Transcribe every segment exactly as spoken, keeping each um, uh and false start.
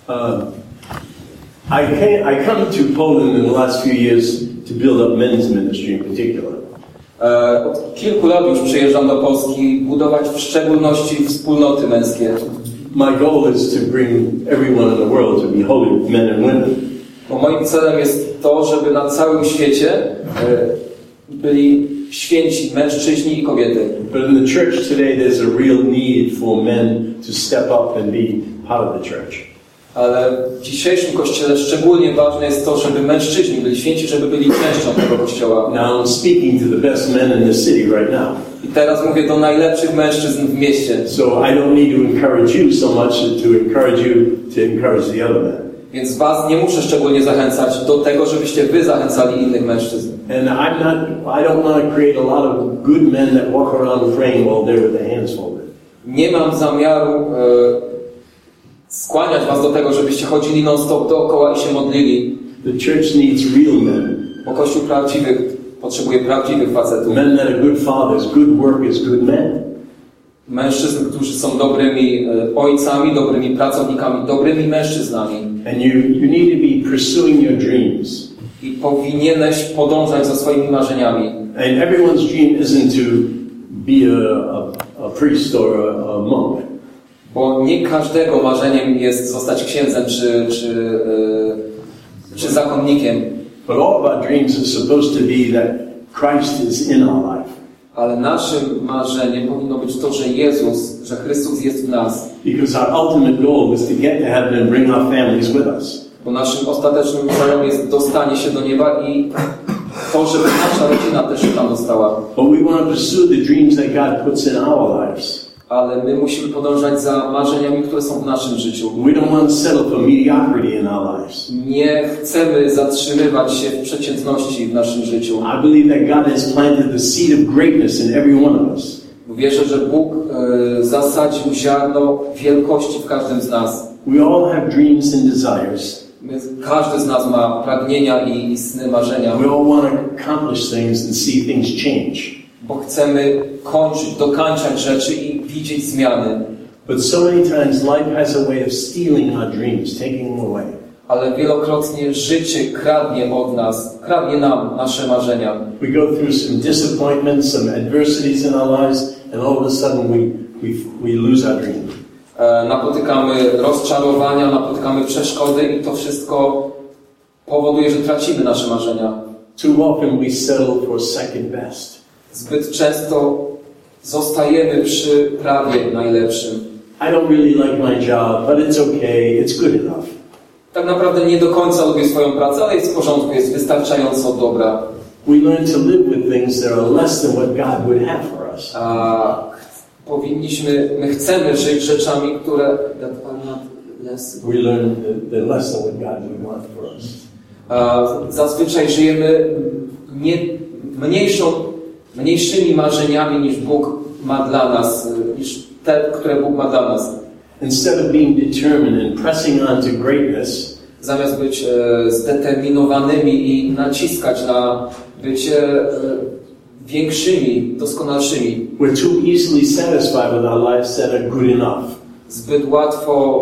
Uh, I came, I come to Poland in the last few years to build up men's ministry in particular. Od kilku lat już przyjeżdżam do Polski budować w szczególności wspólnoty męskie. My goal is to bring everyone in the world to be holy men and women. Bo moim celem jest to, żeby na całym świecie byli święci mężczyźni i kobiety. But in the church today there's a real need for men to step up and be part of the church. Ale w dzisiejszym Kościele szczególnie ważne jest to, żeby mężczyźni byli święci, żeby byli częścią tego Kościoła. Now I'm speaking to the best men in the city right now. I teraz mówię do najlepszych mężczyzn w mieście. So I don't need to encourage you so much to encourage you to encourage the other men. Więc was nie muszę szczególnie zachęcać do tego, żebyście wy zachęcali innych mężczyzn. And I'm not, I don't want to create a lot of good men that walk around praying while they're with their hands folded. Nie mam zamiaru e, skłaniać was do tego, żebyście chodzili non-stop dookoła i się modlili. The church needs real men. Bo Kościół prawdziwych potrzebuje prawdziwych facetów. Men that are good fathers, good workers, good men. Mężczyzn, którzy są dobrymi e, ojcami, dobrymi pracownikami, dobrymi mężczyznami. And you, you need to be pursuing your dreams. I powinieneś podążać za swoimi marzeniami. And everyone's dream isn't to be a, a, a priest or a, a monk. Bo nie każdego marzeniem jest zostać księdzem czy, czy, e, czy zakonnikiem. But all of our dreams are supposed to be that Christ is in our life. Ale naszym marzeniem powinno być to, że Jezus, że Chrystus jest w nas. Because our ultimate goal is to get to heaven and bring our families with us. Bo naszym ostatecznym celem jest dostanie się do nieba i to, żeby nasza rodzina też się tam dostała. But we want to pursue the dreams that God puts in our lives. Ale my musimy podążać za marzeniami, które są w naszym życiu. We don't want to settle for mediocrity in our lives. Nie chcemy zatrzymywać się w przeciętności w naszym życiu. I believe that God has planted the seed of greatness in every one of us. Wierzę, że Bóg e, zasadził ziarno wielkości w każdym z nas. We all have dreams and desires. My, każdy z nas ma pragnienia i, i sny, marzenia. We all want to accomplish things and see things change. Bo chcemy kończyć, dokańczać rzeczy i widzieć zmiany. But so many times life has a way of stealing our dreams, taking them away. Ale wielokrotnie życie kradnie od nas, kradnie nam nasze marzenia. We go through some disappointments, some adversities in our lives, and all of a sudden we, we, we lose our dream. E, napotykamy rozczarowania, napotykamy przeszkody i to wszystko powoduje, że tracimy nasze marzenia. Too often we settle for second best. Zbyt często zostajemy przy prawie najlepszym. I don't really like my job, but it's okay, it's good enough. Tak naprawdę nie do końca lubię swoją pracę, ale jest w porządku, jest wystarczająco dobra. We learn to live with things that are less than what God would have for us. A powinniśmy, my chcemy żyć rzeczami, które that are not less. We learn that they're less than what God would want for us. A zazwyczaj żyjemy nie, mniejszą, mniejszymi marzeniami niż Bóg ma dla nas, niż te, które Bóg ma dla nas. Instead of being determined and pressing on to greatness, zamiast być e, zdeterminowanymi i naciskać na bycie e, większymi, doskonalszymi. we're too easily satisfied with our lives that are good enough. Zbyt łatwo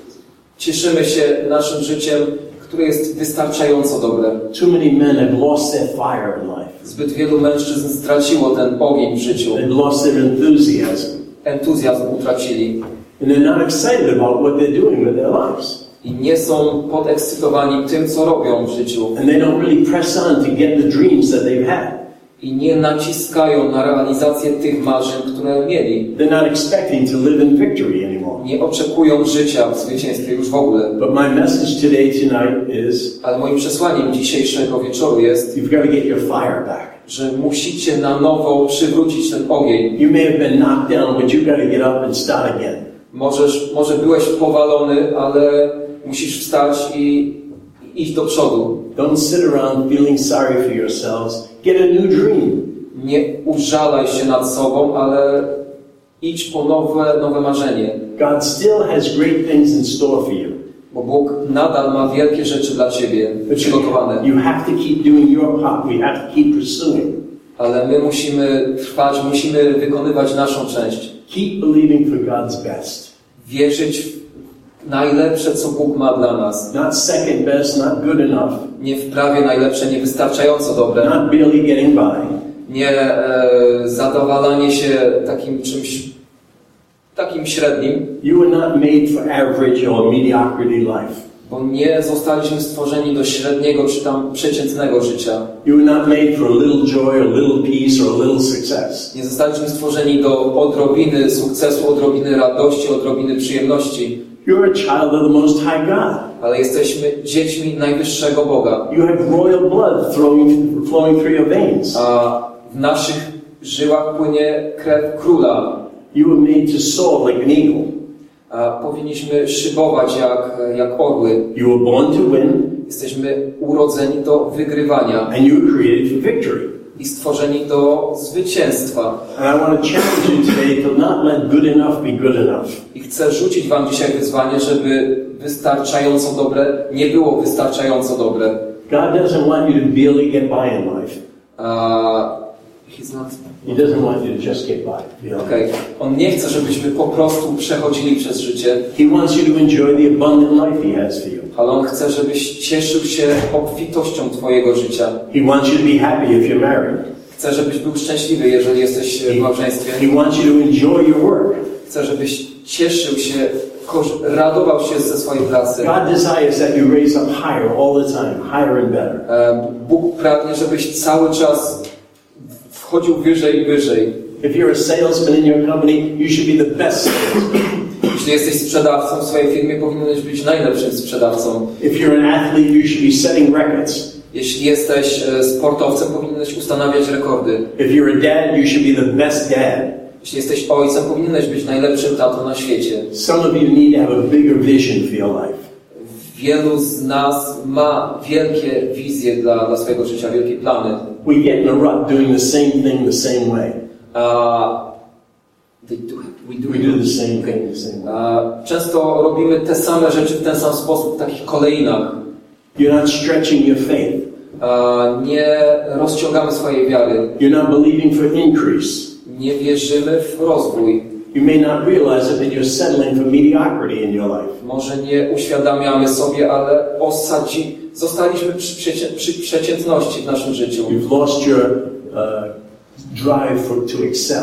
cieszymy się naszym życiem, które jest wystarczająco dobre. Too many men have lost their fire in life. Zbyt wielu mężczyzn straciło ten ogień w życiu. They've lost their enthusiasm. Entuzjazm utracili. And they're not excited about what they're doing with their lives. I nie są podekscytowani tym, co robią w życiu. And they don't really press on to get the dreams that they've had. I nie naciskają na realizację tych marzeń, które mieli. They're not expecting to live in victory anymore. Nie oczekują życia w zwycięstwie już w ogóle. But my message today, tonight is, Ale moim przesłaniem dzisiejszego wieczoru jest, you've got to get your fire back. że musicie na nowo przywrócić ten ogień. You may have been knocked down, but you've got to get up and start again. Możesz, może byłeś powalony, ale musisz wstać i iść do przodu. Don't sit around feeling sorry for yourselves. Get a new dream. Nie użalaj się nad sobą, ale idź po nowe, nowe marzenie. God still has great things in store for you. Bo Bóg nadal ma wielkie rzeczy dla ciebie przygotowane. You have to keep doing your part. We have to keep pursuing. Ale my musimy trwać, musimy wykonywać naszą część. Keep believing for God's best. Wierzyć najlepsze, co Bóg ma dla nas. Not second best, not good enough. Nie w prawie najlepsze, nie wystarczająco dobre. Not barely getting by. Nie e, zadowalanie się takim czymś, takim średnim. You were not made for average or mediocrity life. Bo nie zostaliśmy stworzeni do średniego czy tam przeciętnego życia. You were not made for a little joy, a little peace, or a little success. Nie zostaliśmy stworzeni do odrobiny sukcesu, odrobiny radości, odrobiny przyjemności. You're a child of the Most High God. Ale jesteśmy dziećmi najwyższego Boga. You have royal blood flowing, flowing through your veins. A w naszych żyłach płynie krew króla. You were made to soar like an eagle. A powinniśmy szybować jak, jak orły. You were born to win. Jesteśmy urodzeni do wygrywania. And you were created for victory. I stworzeni do zwycięstwa. And I want to challenge you today to not let good enough be good enough. I chcę rzucić wam dzisiaj wyzwanie, żeby wystarczająco dobre nie było wystarczająco dobre. God doesn't want you to barely get by in life. Uh, he's not... He doesn't want you to just get by. You know? Okay. On nie chce, żebyśmy po prostu przechodzili przez życie. He wants you to enjoy the abundant life He has for you. Ale On chce, żebyś cieszył się obfitością twojego życia. He wants you to be happy if you're married. Chce, żebyś był szczęśliwy, jeżeli jesteś w małżeństwie. He wants you to enjoy your work. Chce, żebyś cieszył się, radował się ze swojej pracy. God desires that you raise up higher all the time, higher and better. Bóg pragnie, żebyś cały czas wchodził wyżej i wyżej. If you're a salesman in your company, you should be the best salesman. Jeśli jesteś sprzedawcą w swojej firmie, powinieneś być najlepszym sprzedawcą. If you're an athlete, you should be setting records. Jeśli jesteś sportowcem, powinieneś ustanawiać rekordy. If you're a dad, you should be the best dad. Jeśli jesteś ojcem, powinieneś być najlepszym tatą na świecie. Some of you need to have a bigger vision for your life. Wielu z nas ma wielkie wizje dla, dla swojego życia, wielkie plany. We get in a rut doing the same thing the same way. Uh, they do, we do, We do the same thing the same way. Uh, często robimy te same rzeczy w ten sam sposób, w takich kolejnach. You're not stretching your faith. Uh, nie rozciągamy swojej wiary. You're not believing for increase. Nie wierzymy w rozwój. You may not realize it, but you're settling for mediocrity in your life. Może nie uświadamiamy sobie, ale osadzi, zostaliśmy przy, przecie, przy przeciętności w naszym życiu. You've lost your uh, drive for, to excel.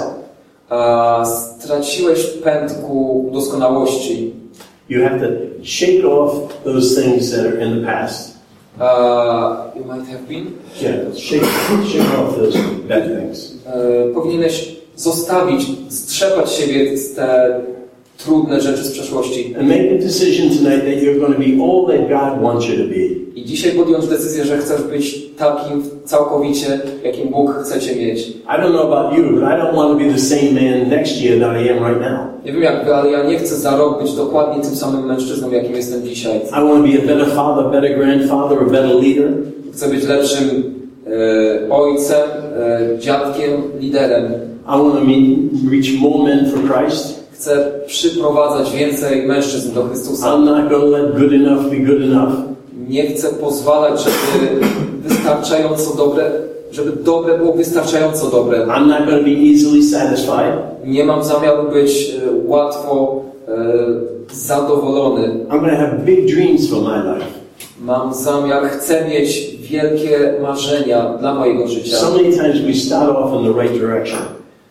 A straciłeś pęd ku doskonałości. You have to shake off those things that are in the past. Uh, you might have been. Yeah, shake, shake off those bad things. Uh, powinieneś zostawić, strzepać siebie te trudne rzeczy z przeszłości. And make the decision tonight that you're going to be all that God wants you to be. I dzisiaj podjąć decyzję, że chcesz być takim całkowicie, jakim Bóg chce cię mieć. I don't know about you, but I don't want to be the same man next year that I am right now. Nie wiem jak wy, ale ja nie chcę za rok być dokładnie tym samym mężczyzną, jakim jestem dzisiaj. I want to be a better father, better grandfather, a better leader. Chcę być lepszym e, ojcem, e, dziadkiem, liderem. I want to meet, reach more men for Christ. Chcę przyprowadzać więcej mężczyzn do Chrystusa. I'm not going to let good enough be good enough. Nie chcę pozwalać, żeby wystarczająco dobre, żeby dobre było wystarczająco dobre. I'm not going to be easily satisfied. Nie mam zamiaru być e, łatwo e, zadowolony. I'm going to have big dreams for my life. Mam zamiar, chcę mieć wielkie marzenia dla mojego życia. So many times we start off in the right direction.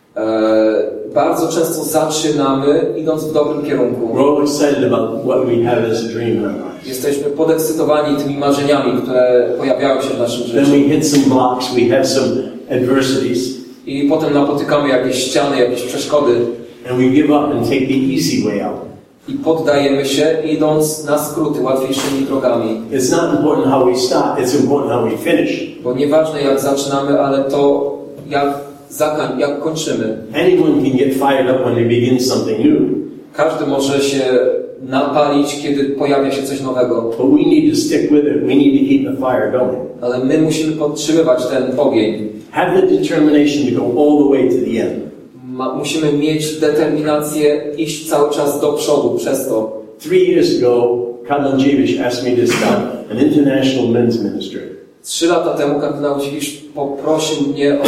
E, bardzo często zaczynamy idąc w dobrym kierunku. We're all excited about what we have as a dream in our lives. Jesteśmy podekscytowani tymi marzeniami, które pojawiają się w naszym Then życiu. we hit some blocks, we have some adversities, I potem napotykamy jakieś ściany, jakieś przeszkody and we give up and take the easy way out. i poddajemy się, idąc na skróty, łatwiejszymi drogami. It's not important how we start, it's important how we finish. Bo nieważne jak zaczynamy, ale to jak, zakań, jak kończymy. Anyone can get fired up when they begin something new. Każdy może się napalić, kiedy pojawia się coś nowego. But we need to stick with it. We need to keep the fire going. Ale my musimy podtrzymywać ten ogień. Have the determination to go all the way to the end. Ma, musimy mieć determinację iść cały czas do przodu przez to. Three years ago, Cardinal Dziwisz asked me to start an international men's ministry. Trzy lata temu kardynał Dziwisz poprosił mnie o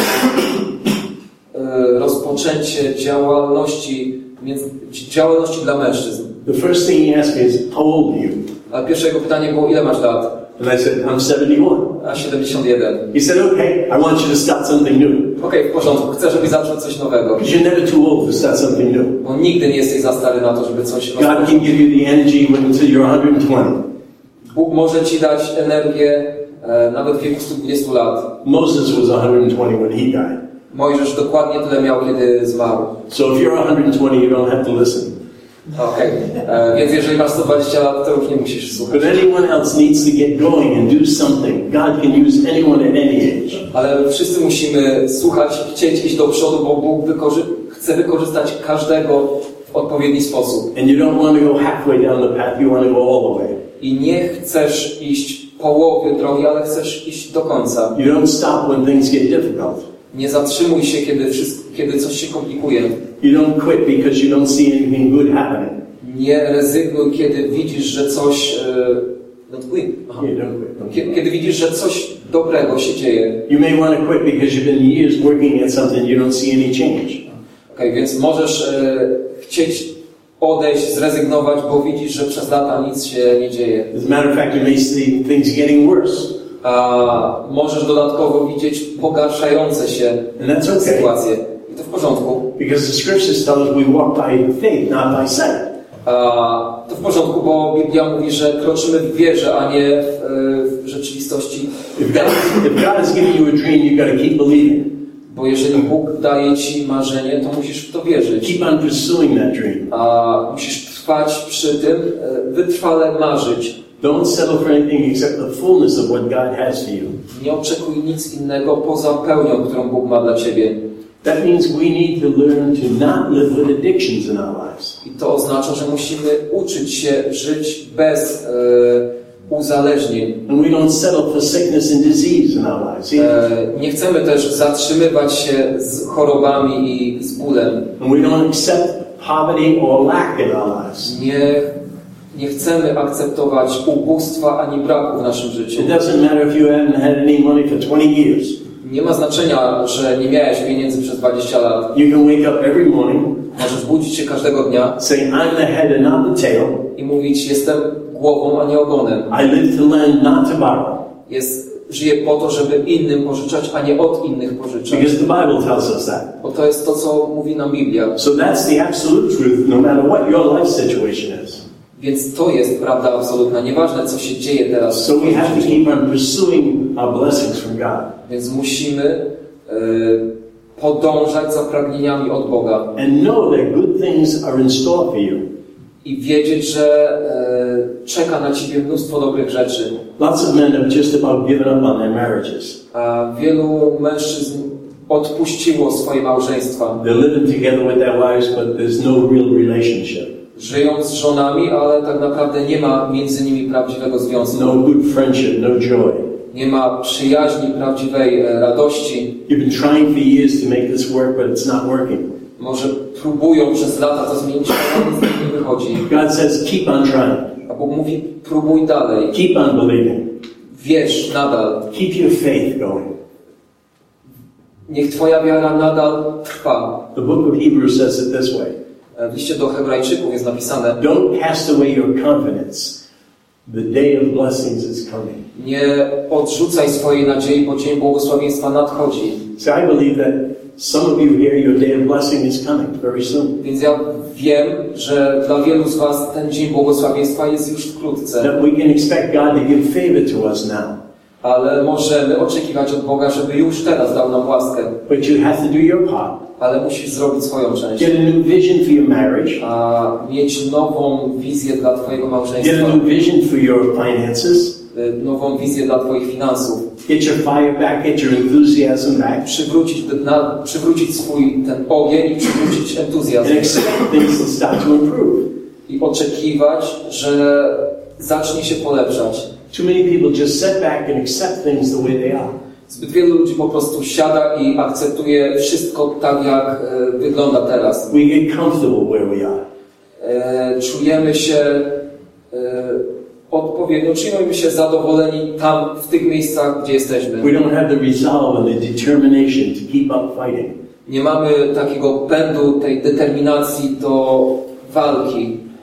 e, rozpoczęcie działalności, między, działalności dla mężczyzn. The first thing he asked me is, how old are you? A pierwsze jego pytanie było, ile masz lat? And I said, I'm seventy-one. A siedemdziesiąt jeden. He said, okay, I want you to start something new. Okej, okay, w porządku, chcę, żebyś zaczął coś nowego. Because you're never too old to start something new. Bo nigdy nie jesteś za stary na to, żeby coś God can rozpocząć. give you the energy until you're one hundred twenty. Bóg może ci dać energię e, nawet w wieku stu dwudziestu lat. Moses was one hundred twenty when he died. Mojżesz dokładnie tyle miał, kiedy zmarł. So if you're one hundred twenty, you don't have to listen. Okej, okay. Więc jeżeli masz sto dwadzieścia lat, to już nie musisz słuchać. But anyone else needs to get going and do something. God can use anyone at any age. Ale wszyscy musimy słuchać, chcieć iść do przodu, bo Bóg wykorzy- chce wykorzystać każdego w odpowiedni sposób. And you don't want to go halfway down the path, you want to go all the way. I nie chcesz iść połowie drogi, ale chcesz iść do końca. You don't stop when things get difficult. Nie zatrzymuj się, kiedy, wszystko, kiedy coś się komplikuje. You don't quit because you don't see anything good happening. Nie rezygnuj, kiedy widzisz, że coś... E, don't quit. Aha. Yeah, don't quit. Don't Kiedy, quit. kiedy widzisz, że coś dobrego się dzieje. You may want to quit because you've been years working at something you don't see any change. Okay, więc możesz e, chcieć odejść, zrezygnować, bo widzisz, że przez lata nic się nie dzieje. As a matter of fact, you may see things getting worse. A możesz dodatkowo widzieć pogarszające się And that's okay. sytuacje. I to w porządku. Because the scriptures tell us we walk by faith, not by sight. A to w porządku, bo Biblia mówi, że kroczymy w wierze, a nie w, w rzeczywistości. If God, if God has given you a dream, you've got to keep believing. Bo jeżeli Bóg daje ci marzenie, to musisz w to wierzyć. Keep on pursuing that dream. A musisz trwać przy tym, wytrwale marzyć. Don't settle for anything except the fullness of what God has for you. Nie oczekuj nic innego poza pełnią, którą Bóg ma dla ciebie. That means we need to learn to not live with addictions in our lives. I to oznacza, że musimy uczyć się żyć bez e, uzależnień. And we don't settle for sickness and disease in our lives. E, nie chcemy też zatrzymywać się z chorobami i z bólem. And we don't accept poverty or lack in our lives. Nie, nie chcemy akceptować ubóstwa ani braku w naszym życiu. It doesn't matter if you haven't had any money for twenty years. Nie ma znaczenia, że nie miałeś pieniędzy przez dwadzieścia lat. You can wake up every morning, Możesz budzić się każdego dnia say, I'm the head and not the tail. i mówić, jestem głową, a nie ogonem. I live to lend, not to borrow. Jest, żyję po to, żeby innym pożyczać, a nie od innych pożyczać. Because the Bible tells us that. Bo to jest to, co mówi nam Biblia. So that's the absolute truth, no matter what your life situation is. Więc to jest prawda absolutna. Nieważne, co się dzieje teraz. So we have to keep on pursuing our blessings from God. Więc musimy e, podążać za pragnieniami od Boga. And know that good things are in store for you. I wiedzieć, że e, czeka na ciebie mnóstwo dobrych rzeczy. Lots of men have just about given up on their marriages. A wielu mężczyzn odpuściło swoje małżeństwa. They're living together with their wives, but there's no real relationship. Żyją z żonami, ale tak naprawdę nie ma między nimi prawdziwego związku. No good friendship, no joy. Nie ma przyjaźni, prawdziwej e, radości. You've been trying for years to make this work, but it's not working. Może próbują przez lata to zmienić, ale nic nie wychodzi. God says, keep on trying. A Bóg mówi, próbuj dalej. Keep on believing. Wierz nadal. Keep your faith going. Niech twoja wiara nadal trwa. The book of Hebrews says it this way. W liście do Hebrajczyków jest napisane: Don't cast away your confidence. The day of blessings is coming. nie odrzucaj swojej nadziei, bo dzień błogosławieństwa nadchodzi. So I believe that some of you here, your day of blessing is coming very soon. Więc ja wiem, że dla wielu z was ten dzień błogosławieństwa jest już wkrótce. That we can expect God to give favor to us now. Ale możemy oczekiwać od Boga, żeby już teraz dał nam łaskę. But you have to do your part. Ale musisz zrobić swoją część. Get a new vision for your marriage. A mieć nową wizję dla twojego Get małżeństwa. a new vision for your finances. Nową wizję dla twoich finansów. Get your fire back, get your enthusiasm back. Przywrócić, na, przywrócić swój ten ogień i przywrócić entuzjazm. And expect things to start to improve. I oczekiwać, że zacznie się polepszać. Too many people just sit back and accept things the way they are. Zbyt wielu ludzi po prostu siada i akceptuje wszystko tak, jak e, wygląda teraz. We get comfortable where we are. E, czujemy się e, odpowiednio, czujemy się zadowoleni tam, w tych miejscach, gdzie jesteśmy. We don't have the resolve and the determination to keep up fighting. Nie mamy takiego pędu, tej determinacji do walki.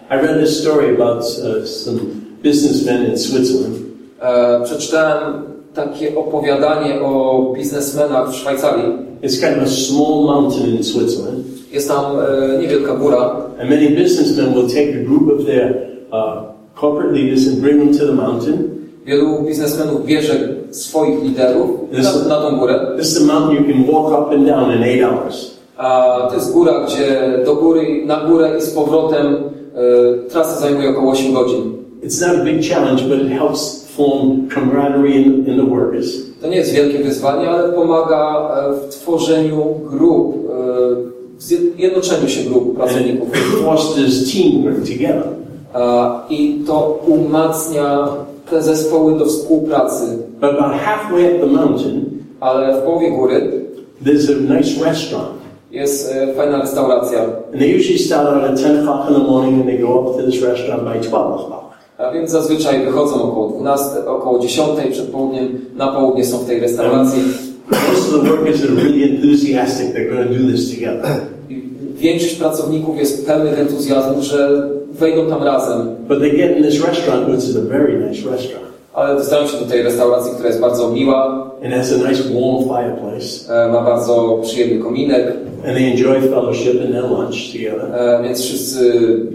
I read this story about uh, some businessmen in Switzerland. E, przeczytałem takie opowiadanie o biznesmenach w Szwajcarii. It's kind of a small mountain in Switzerland. Jest tam e, niewielka góra. And many businessmen will take a group of their uh, corporate leaders and bring them to the mountain. Wielu biznesmenów bierze swoich liderów na, na tą górę. This is a mountain you can walk up and down in eight hours. A to jest góra, gdzie do góry, na górę i z powrotem e, trasa zajmuje około osiem godzin. It's not a big challenge, but it helps form camaraderie in, in the workers. To nie jest wielkie wyzwanie, ale pomaga e, w tworzeniu grup, e, w zjednoczeniu się grup pracowników. And it fosters teamwork together. A, I to umacnia te zespoły do współpracy. But about halfway up the mountain, Ale w połowie góry there's a nice restaurant. jest e, fajna restauracja. And they usually start out at ten o'clock in the morning and they go up to this restaurant by twelve o'clock. A więc zazwyczaj wychodzą około dwunastej, około dziesiątej przed południem, na południe są w tej restauracji. Most of the workers are really enthusiastic. They're going to do this together. I większość pracowników jest pełnych entuzjazmu, że wejdą tam razem. But they get in this restaurant, which is a very nice restaurant. Ale dostają się do tej restauracji, która jest bardzo miła. And has a nice warm fireplace. E, ma bardzo przyjemny kominek. And they enjoy fellowship and their lunch together. E, więc wszyscy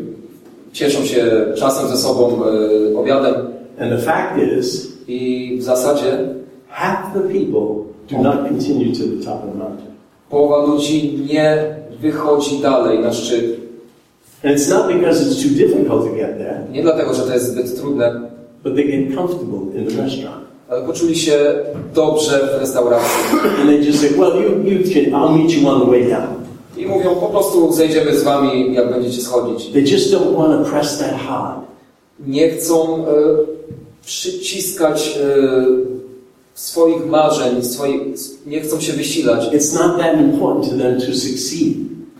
cieszą się czasem ze sobą, e, obiadem. And the fact is, I w zasadzie half the people do not continue to the top of the mountain. połowa ludzi nie wychodzi dalej na szczyt. And it's not because it's too difficult to get there, Nie dlatego, że to jest zbyt trudne, but they get comfortable in the restaurant. ale poczuli się dobrze w restauracji. And they just say, well, you, you can, I'll meet you on the way down. I mówią, po prostu zejdziemy z wami, jak będziecie schodzić. They just don't want to press that hard. Nie chcą e, przyciskać e, swoich marzeń, swoich, nie chcą się wysilać, It's not that important to them to succeed.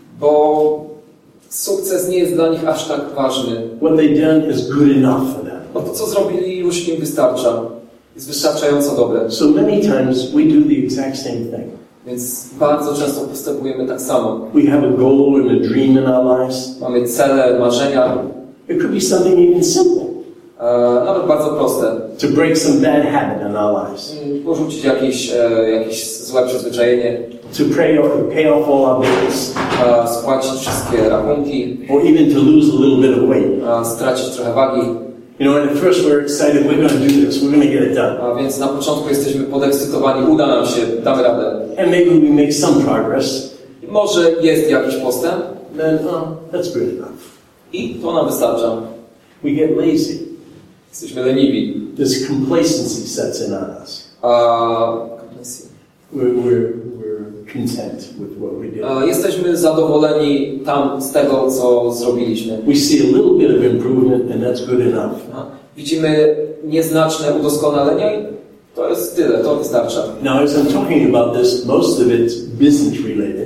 bo sukces nie jest dla nich aż tak ważny. What they've done is good enough for them. Bo to, co zrobili, już im wystarcza. Jest wystarczająco dobre. So many times we do the exact same thing. Więc bardzo często postępujemy tak samo. We have a goal and a dream in our lives. Mamy cele, marzenia, It could be something even simple. e, nawet bardzo proste. To break some bad habit in our lives. Porzucić jakieś, e, jakieś złe przyzwyczajenie, To pay, or pay off all our bills. e, spłacić wszystkie rachunki, Or even to lose a little bit of weight. e, stracić trochę wagi. You know, at first we're excited, we're going to do this, we're going to get it done. A więc na początku jesteśmy podekscytowani, uda nam się, damy radę. And maybe we make some progress. I może jest jakiś postęp Then, oh, that's good enough. i to nam wystarcza. We get lazy. Jesteśmy leniwi. This complacency sets in on us. A, We're, we're, we're content with what we do. a jesteśmy zadowoleni tam z tego, co zrobiliśmy. We see a little bit of improvement and that's good enough. A, widzimy nieznaczne udoskonalenia i to jest tyle, to wystarcza. Now, as I'm talking about this, most of it's business related.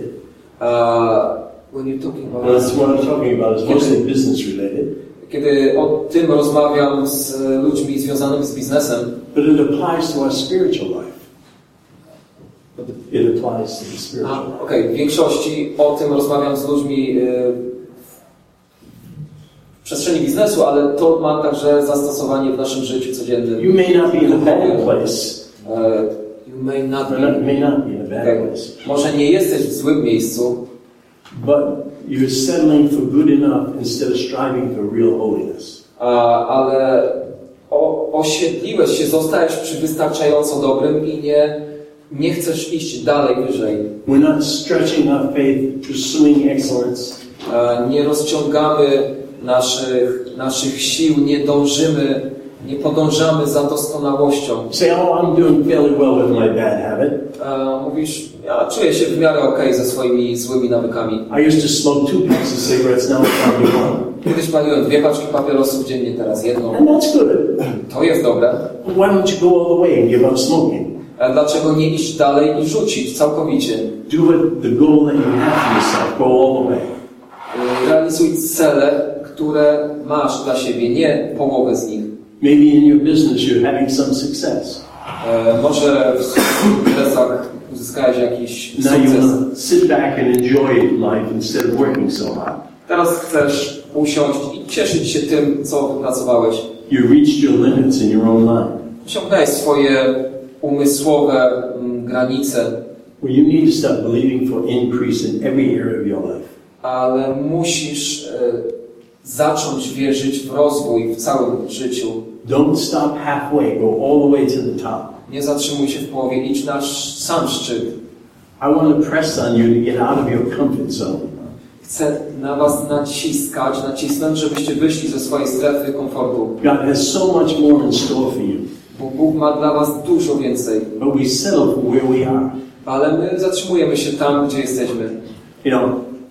A, when you're talking about... Well, that's what I'm talking about is mostly business related. Kiedy o tym rozmawiam z ludźmi związanymi z biznesem, But it applies to our spiritual life. It applies to the spiritual life. okej, okay, w większości o tym rozmawiam z ludźmi y, w przestrzeni biznesu, ale to ma także zastosowanie w naszym życiu codziennym. You may not be in a bad place. Uh, you may not Or be, not, may not be in a bad okay. place. Może nie jesteś w złym miejscu, But you're settling for good enough instead of striving for real holiness. a, ale o, osiedliłeś się, zostałeś przy wystarczająco dobrym i nie, nie chcesz iść dalej, wyżej. We're not stretching our faith, pursuing excellence. A, nie rozciągamy naszych, naszych sił, nie dążymy, nie podążamy za doskonałością. You say, oh, I'm doing fairly well with my bad habit. A, mówisz, ja czuję się w miarę okej ze swoimi złymi nawykami. I used to smoke two packs of cigarettes, now it's down to one. Kiedyś paliłem dwie paczki papierosów dziennie, teraz jedną. And that's good. To jest dobre. Why don't you go all the way and give up smoking? A dlaczego nie iść dalej i rzucić całkowicie? Do it, the goal that you have for yourself, go all the way. Realizuj cele, które masz dla siebie, nie połowę z nich. Maybe in your business you're having some success. E, może w swoich biznesach uzyskałeś jakiś Now you sukces. want to sit back and enjoy life instead of working so hard. Teraz chcesz usiąść i cieszyć się tym, co wypracowałeś. You reached your limits in your own mind. Osiągnąłeś swoje umysłowe mm, granice, Well, you need to start believing for increase in every area of your life. ale musisz e, zacząć wierzyć w rozwój w całym życiu. Don't stop halfway. Go all the way to the top. Nie zatrzymuj się w połowie, idź na sz- sam szczyt. I want to press on you to get out of your comfort zone. Chcę na was naciskać, nacisnąć, żebyście wyszli ze swojej strefy komfortu. God has so much more in store for you. Bo Bóg ma dla was dużo więcej. But we settle for where we are. Ale my zatrzymujemy się tam, gdzie jesteśmy. You know,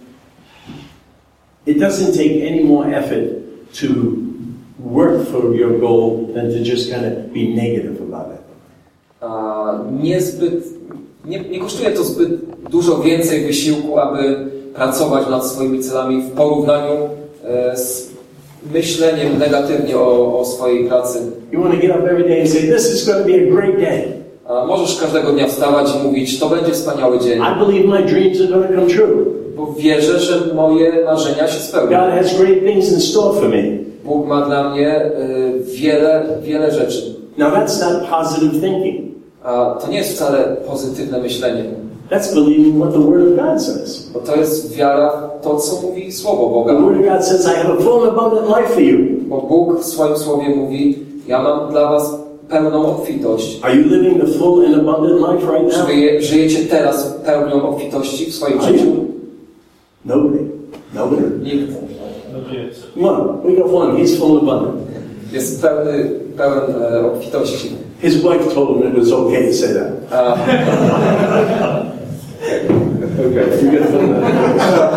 it doesn't take any more effort to work for your goal than to just kind of be negative about it. A niezbyt, nie, nie kosztuje to zbyt dużo więcej wysiłku, aby pracować nad swoimi celami w porównaniu e, z myśleniem negatywnie o, o swojej pracy. You want to get up every day and say, this is going to be a great day. A możesz każdego dnia wstawać i mówić, to będzie wspaniały dzień, I believe my dreams are going to come true. bo wierzę, że moje marzenia się spełnią. God has great things in store for me. Bóg ma dla mnie e, wiele, wiele rzeczy. Now that's not positive thinking. A to nie jest wcale pozytywne myślenie, That's believing what the Word of God says. bo to jest wiara w to, co mówi Słowo The Boga. Word of God says, I have a full and abundant life for you. Bo Bóg w swoim Słowie mówi, ja mam dla was pełną obfitość. Are you living the full and abundant life right Czy now? wy żyjecie teraz pełnią obfitości w swoim Are życiu? you? Nobody. Nobody. Nikt. One. We got one. He's full and abundant. Jest pełny, pełen e, obfitości. His wife told him it was okay to say that. A, Okay. You get from that.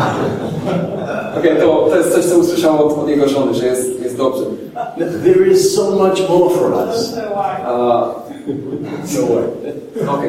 okay, to, to jest coś, co usłyszałem od, od jego żony, że jest, jest dobrze. There is so much more for us. A, No way. okay.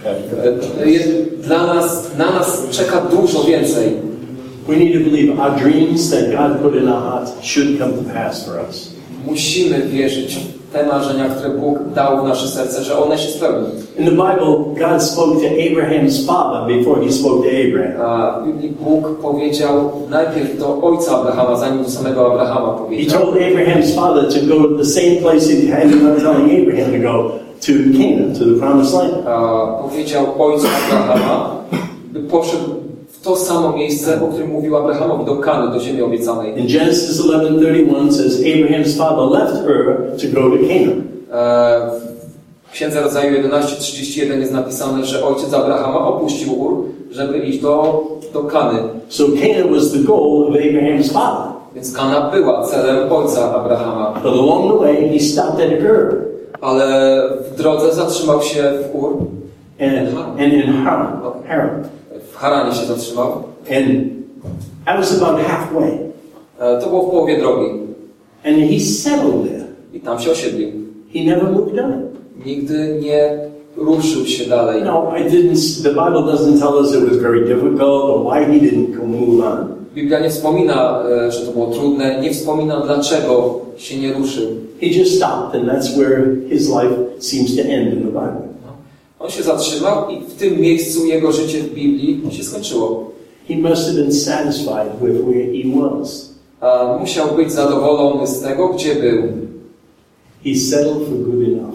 E, jest, dla nas, na nas czeka dużo więcej. We need to believe our dreams that God put in our hearts should come to pass for us. Musimy wierzyć w te marzenia, które Bóg dał w nasze serce, że one się spełnią. In the Bible, God spoke to Abraham's father before he spoke to Abraham. A w Biblii Bóg powiedział najpierw do ojca Abrahama, zanim do samego Abrahama He powiedział. told Abraham's father to go to the same place he ended up telling Abraham to go, to Canaan, to the promised land. A powiedział ojcu Abrahama, by poszedł w to samo miejsce, o którym mówił Abrahamowi, do Kany, do ziemi obiecanej. In Genesis eleven thirty-one says Abraham's father left Ur to go to Canaan. E, w Księdze Rodzaju jedenaście trzydzieści jeden jest napisane, że ojciec Abrahama opuścił Ur, żeby iść do, do Kany. So Canaan was the goal of Abraham's father. Więc Kana była celem ojca Abrahama. But along the way, he stopped at Ur Ale w drodze zatrzymał się w Ur, and, and in Haran. Haran. w Haranie się zatrzymał. And I was about halfway. E, to było w połowie drogi. And he settled there. I tam się osiedlił. He never moved on. Nigdy nie ruszył się dalej. No, I didn't. The Bible doesn't tell us it was very difficult or why he didn't go move on. Biblia nie wspomina, e, że to było trudne, nie wspomina, dlaczego się nie ruszył. He just stopped, and that's where his life seems to end in the Bible. On się zatrzymał i w tym miejscu jego życie w Biblii się skończyło. He must have been satisfied with where he was. A musiał być zadowolony z tego, gdzie był. He settled for good enough.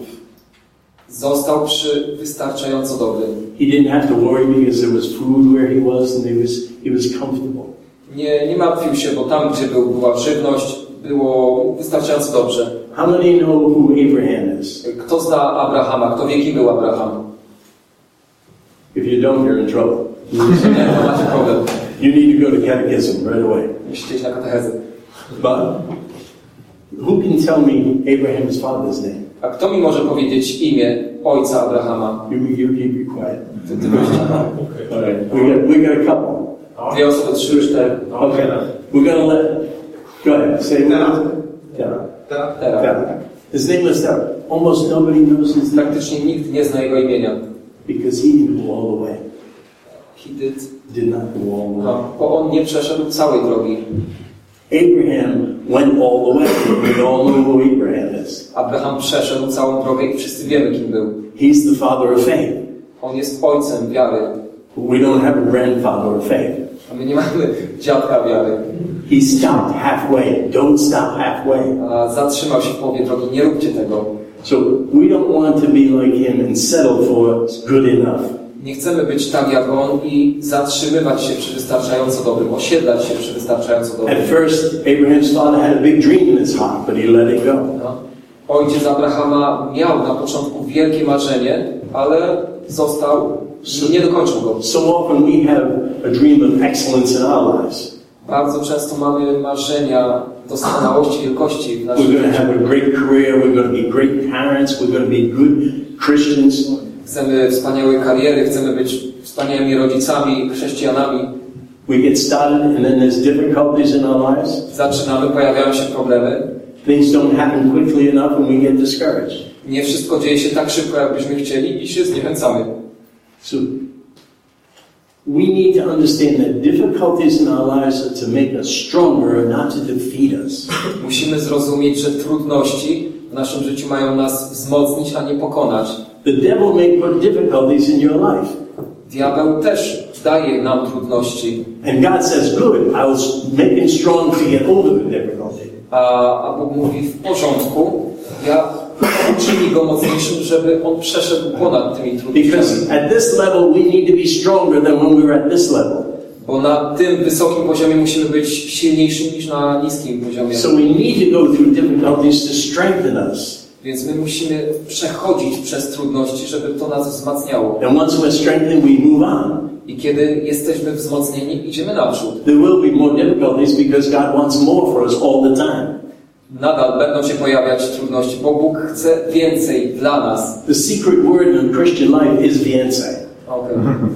Został przy wystarczająco dobry. He didn't have to worry because there was food where he was, and he was he was comfortable. Nie, nie martwił się, bo tam, gdzie był, była żywność, było wystarczająco dobrze. How many know who Abraham is? Kto zna Abrahama? Kto wie, kim był Abraham? If you don't, you're in trouble. Nie, to macie problem. You need to go to catechism right away. Musicie iść na katechezę. But who can tell me Abraham's father's name? A kto mi może powiedzieć imię ojca Abrahama? You, you keep it quiet. Ty, ty byś... All right. We got we got a couple. Dwie osoby, trzy, cztery. Okay. We're gonna let. Go ahead. Say it. Terah. Terah. Terah. Teraz. Terah. His name was Terah. Almost nobody knows his name Praktycznie nikt nie zna jego imienia. because he didn't go all the way. He did. Did not go all the way. No, bo on nie przeszedł całej drogi. Abraham went all the way. We all know who Abraham is. Abraham przeszedł całą drogę i wszyscy wiemy, kim był. He's the father of faith. On jest ojcem wiary. We don't have a grandfather of faith. A my nie mamy dziadka wiary. He stopped halfway. Don't stop halfway. A zatrzymał się w połowie drogi. Nie róbcie tego. So we don't want to be like him and settle for good enough. Nie chcemy być tak jak on i zatrzymywać się przy wystarczająco dobrym, osiedlać się przy wystarczająco dobrym. At first, Abraham's father had a big dream in his heart, but he let it go. No. Ojciec Abrahama miał na początku wielkie marzenie, ale został, nie dokończył go. So often we have a dream of excellence in our lives. Bardzo często mamy marzenia doskonałości, wielkości w naszym We're going to życiu. have a great career, we're going to be great parents, we're going to be good Christians. Chcemy wspaniałej kariery, chcemy być wspaniałymi rodzicami, chrześcijanami. We get started and then there's difficulties in our lives. Zaczynamy, pojawiają się problemy. Things don't happen quickly enough and we get discouraged. Nie wszystko dzieje się tak szybko, jakbyśmy chcieli i się zniechęcamy. So we need to understand that difficulties in our lives are to make us stronger and not to defeat us. Musimy zrozumieć, że trudności w naszym życiu mają nas wzmocnić, a nie pokonać. The devil may put difficulties in your life. Diabeł też daje nam trudności. And God says, good, I will make him strong to get over the difficulty. A, a Bóg mówi, w porządku, ja uczyni go mocniejszym, żeby on przeszedł ponad tymi trudnościami. Because at this level we need to be stronger than when we were at this level. Bo na tym wysokim poziomie musimy być silniejsi niż na niskim poziomie. So we need to go through difficulties to strengthen us. Więc my musimy przechodzić przez trudności, żeby to nas wzmacniało. And once we're strengthened, we move on. I kiedy jesteśmy wzmocnieni, idziemy naprzód. There will be more difficulties because God wants more for us all the time. Nadal będą się pojawiać trudności, bo Bóg chce więcej dla nas. The secret word in Christian life is więcej. Okay.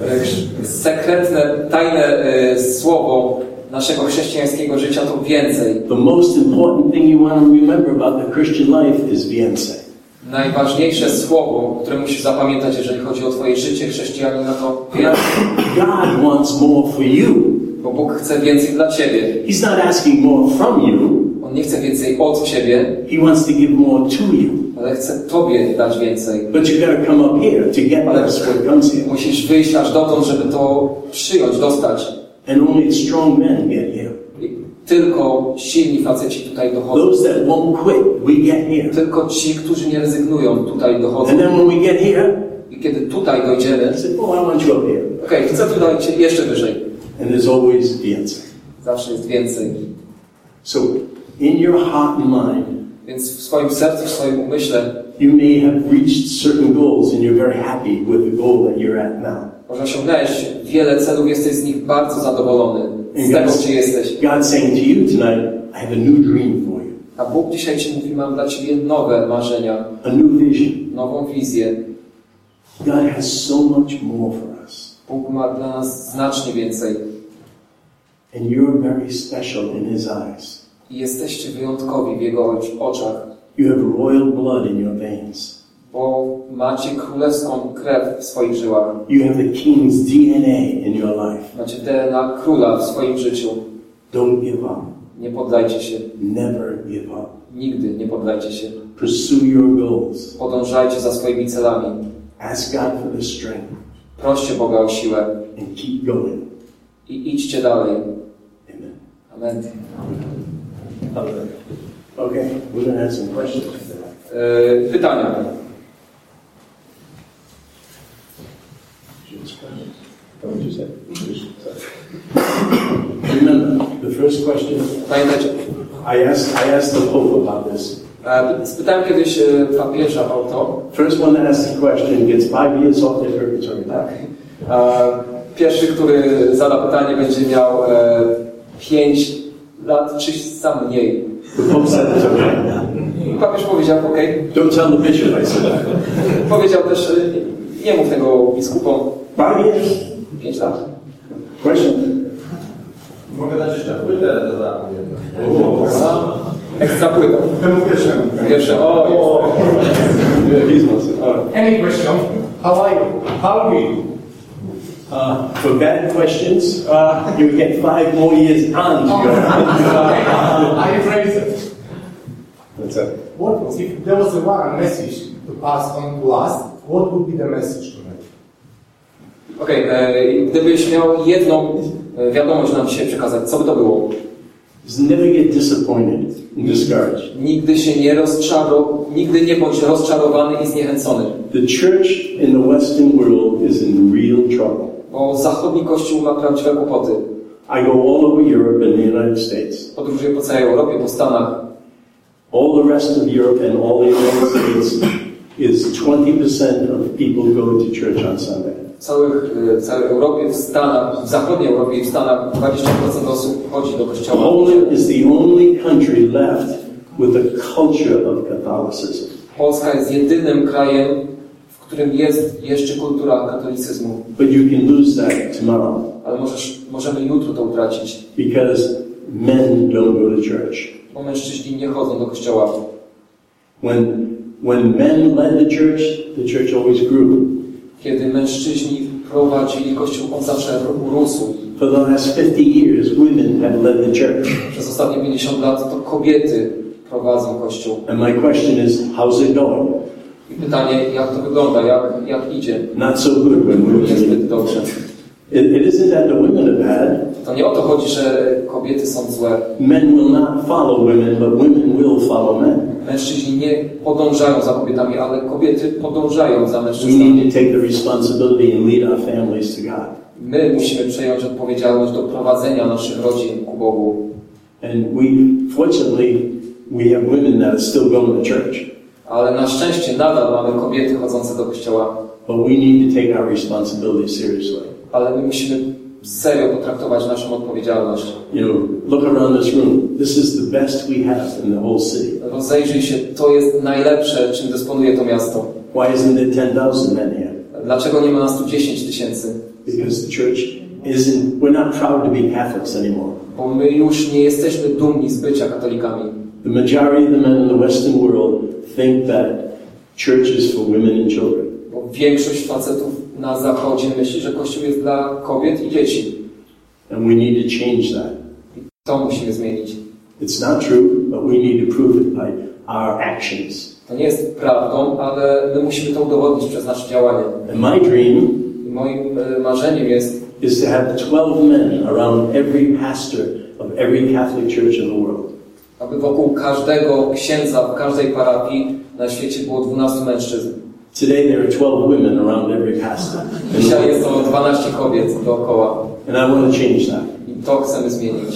Sekretne, tajne e, słowo naszego chrześcijańskiego życia to więcej. The most important thing you want to remember about the Christian life is więcej. Najważniejsze słowo, które musisz zapamiętać, jeżeli chodzi o twoje życie chrześcijanina, to więcej. God wants more for you. Bo Bóg chce więcej dla ciebie. He's not asking more from you. On nie chce więcej od ciebie, He wants to give more to you. ale chce tobie dać więcej. But you got to come up here to get this what comes here. Musisz wyjść aż dotąd, żeby to przyjąć, dostać. And only strong men get here. I tylko silni faceci tutaj dochodzą. Those that won't quit, we get here. Tylko ci, którzy nie rezygnują, tutaj dochodzą. And then when we get here, I kiedy tutaj dojdziemy, I say, oh, I want you up here. okej, okay, chcę tutaj cię jeszcze wyżej. And there's always więcej. Zawsze jest więcej. So, in your heart and mind, Więc w swoim sercu, w swoim umyśle you may have reached certain goals and you're very happy with the goal that you're at now. może osiągnąłeś wiele celów, jesteś z nich bardzo zadowolony. Z tego, gdzie jesteś. God's saying to you tonight, I have a new dream for you. A Bóg dzisiaj ci mówi, mam dla ciebie nowe marzenia, A new vision. nową wizję. God has so much more for us. Bóg ma dla nas znacznie więcej. And you're very special in His eyes. I jesteście wyjątkowi w Jego oczach. You have royal blood in your veins. Bo macie królewską krew w swoich żyłach. You have the king's D N A in your life. Macie D N A króla w swoim życiu. Don't give up. Nie poddajcie się. Never give up. Nigdy nie poddajcie się. Pursue your goals. Podążajcie za swoimi celami. Ask God for the strength. Proście Boga o siłę. And keep going. I idźcie dalej. Amen. Amen. Okay, we're going to have some questions. Yy, pytania. What did you say? Remember, the first question, Pamiętajcie, I asked, I asked the Pope about this. e, spytałem kiedyś e, papieża o to. First one that asks the question gets five years off their purgatory. Tak. E, pierwszy, który zada pytanie, będzie miał e, pięć lat, czy sam mniej. The Pope said it's okay. I papież powiedział, ok. Don't tell the bishop I said that. Powiedział też, e, nie mów tego biskupom. Five years? Pięć lat. Question? Mogę dać jeszcze płytę do zamówienia. Ekstra płytą. Temu pierwszemu. Pierwsze, o, jest. Any question? How are you? How are you? Uh, for bad questions, uh, you get five more years on to go. I rephrase it. What's that? What if there was a one message to pass on to us? What would be the message tonight? Okej, okay, gdybyś miał jedną e, wiadomość nam dzisiaj przekazać. Co by to było? Is never get disappointed and discouraged. Nigdy się nie rozczarow... Nigdy nie bądź rozczarowany i zniechęcony. The church in the Western world is in real trouble. Bo zachodni kościół ma prawdziwe kłopoty. I go all over Europe and the United States. Podróżuję po całej Europie, po Stanach. All the rest of Europe and all the United States is twenty percent of people go to church on Sunday. W całych, w całej Europie, w Stanach, w zachodniej Europie i w Stanach dwadzieścia procent osób chodzi do kościoła. Poland is the only country left with a culture of Catholicism. Polska jest jedynym krajem, w którym jest jeszcze kultura katolicyzmu. But you can lose that tomorrow. Ale możesz, możemy jutro to utracić. Because men don't go to church. Bo mężczyźni nie chodzą do kościoła. When, when men led the church, the church always grew. Kiedy mężczyźni prowadzili kościół, on zawsze rósł. For the last fifty years, women have led the church. Przez ostatnie pięćdziesiąt lat to kobiety prowadzą kościół. And my question is, how's it going? I pytanie, jak to wygląda, jak, jak idzie? Not so good when women Niezbyt dobrze. It, it isn't that the women are bad. To nie o to chodzi, że kobiety są złe. Men will not follow women, but women will follow men. Mężczyźni nie podążają za kobietami, ale kobiety podążają za We mężczyznami. need to take the responsibility and lead our families to God. My musimy przejąć odpowiedzialność do prowadzenia naszych rodzin ku Bogu. And we, fortunately, we have women that are still going to church. Ale na szczęście nadal mamy kobiety chodzące do kościoła. But we need to take our responsibility seriously. Ale my musimy serio potraktować naszą odpowiedzialność. You know, look around this room. This is the best we have in the whole city. Rozejrzyj się, to jest najlepsze, czym dysponuje to miasto. Why isn't there ten thousand men here? Dlaczego nie ma nas tu dziesięć tysięcy? Because the church isn't, we're not proud to be Catholics anymore. Bo my już nie jesteśmy dumni z bycia katolikami. The majority of the men in the Western world think that church is for women and children. Bo większość facetów na zachodzie myśli, że kościół jest dla kobiet i dzieci. And we need to change that. I to musimy zmienić. It's not true, but we need to prove it by our actions. To nie jest prawdą, ale my musimy to udowodnić przez nasze działanie. And my dream I moim e, marzeniem jest, is to have twelve men around every pastor of every Catholic church in the world. aby wokół każdego księdza w każdej parafii na świecie było dwunastu mężczyzn. Today there are twelve women around every pastor. Dzisiaj jest to dwanaście kobiet dookoła. And I want to change that. I to chcemy zmienić.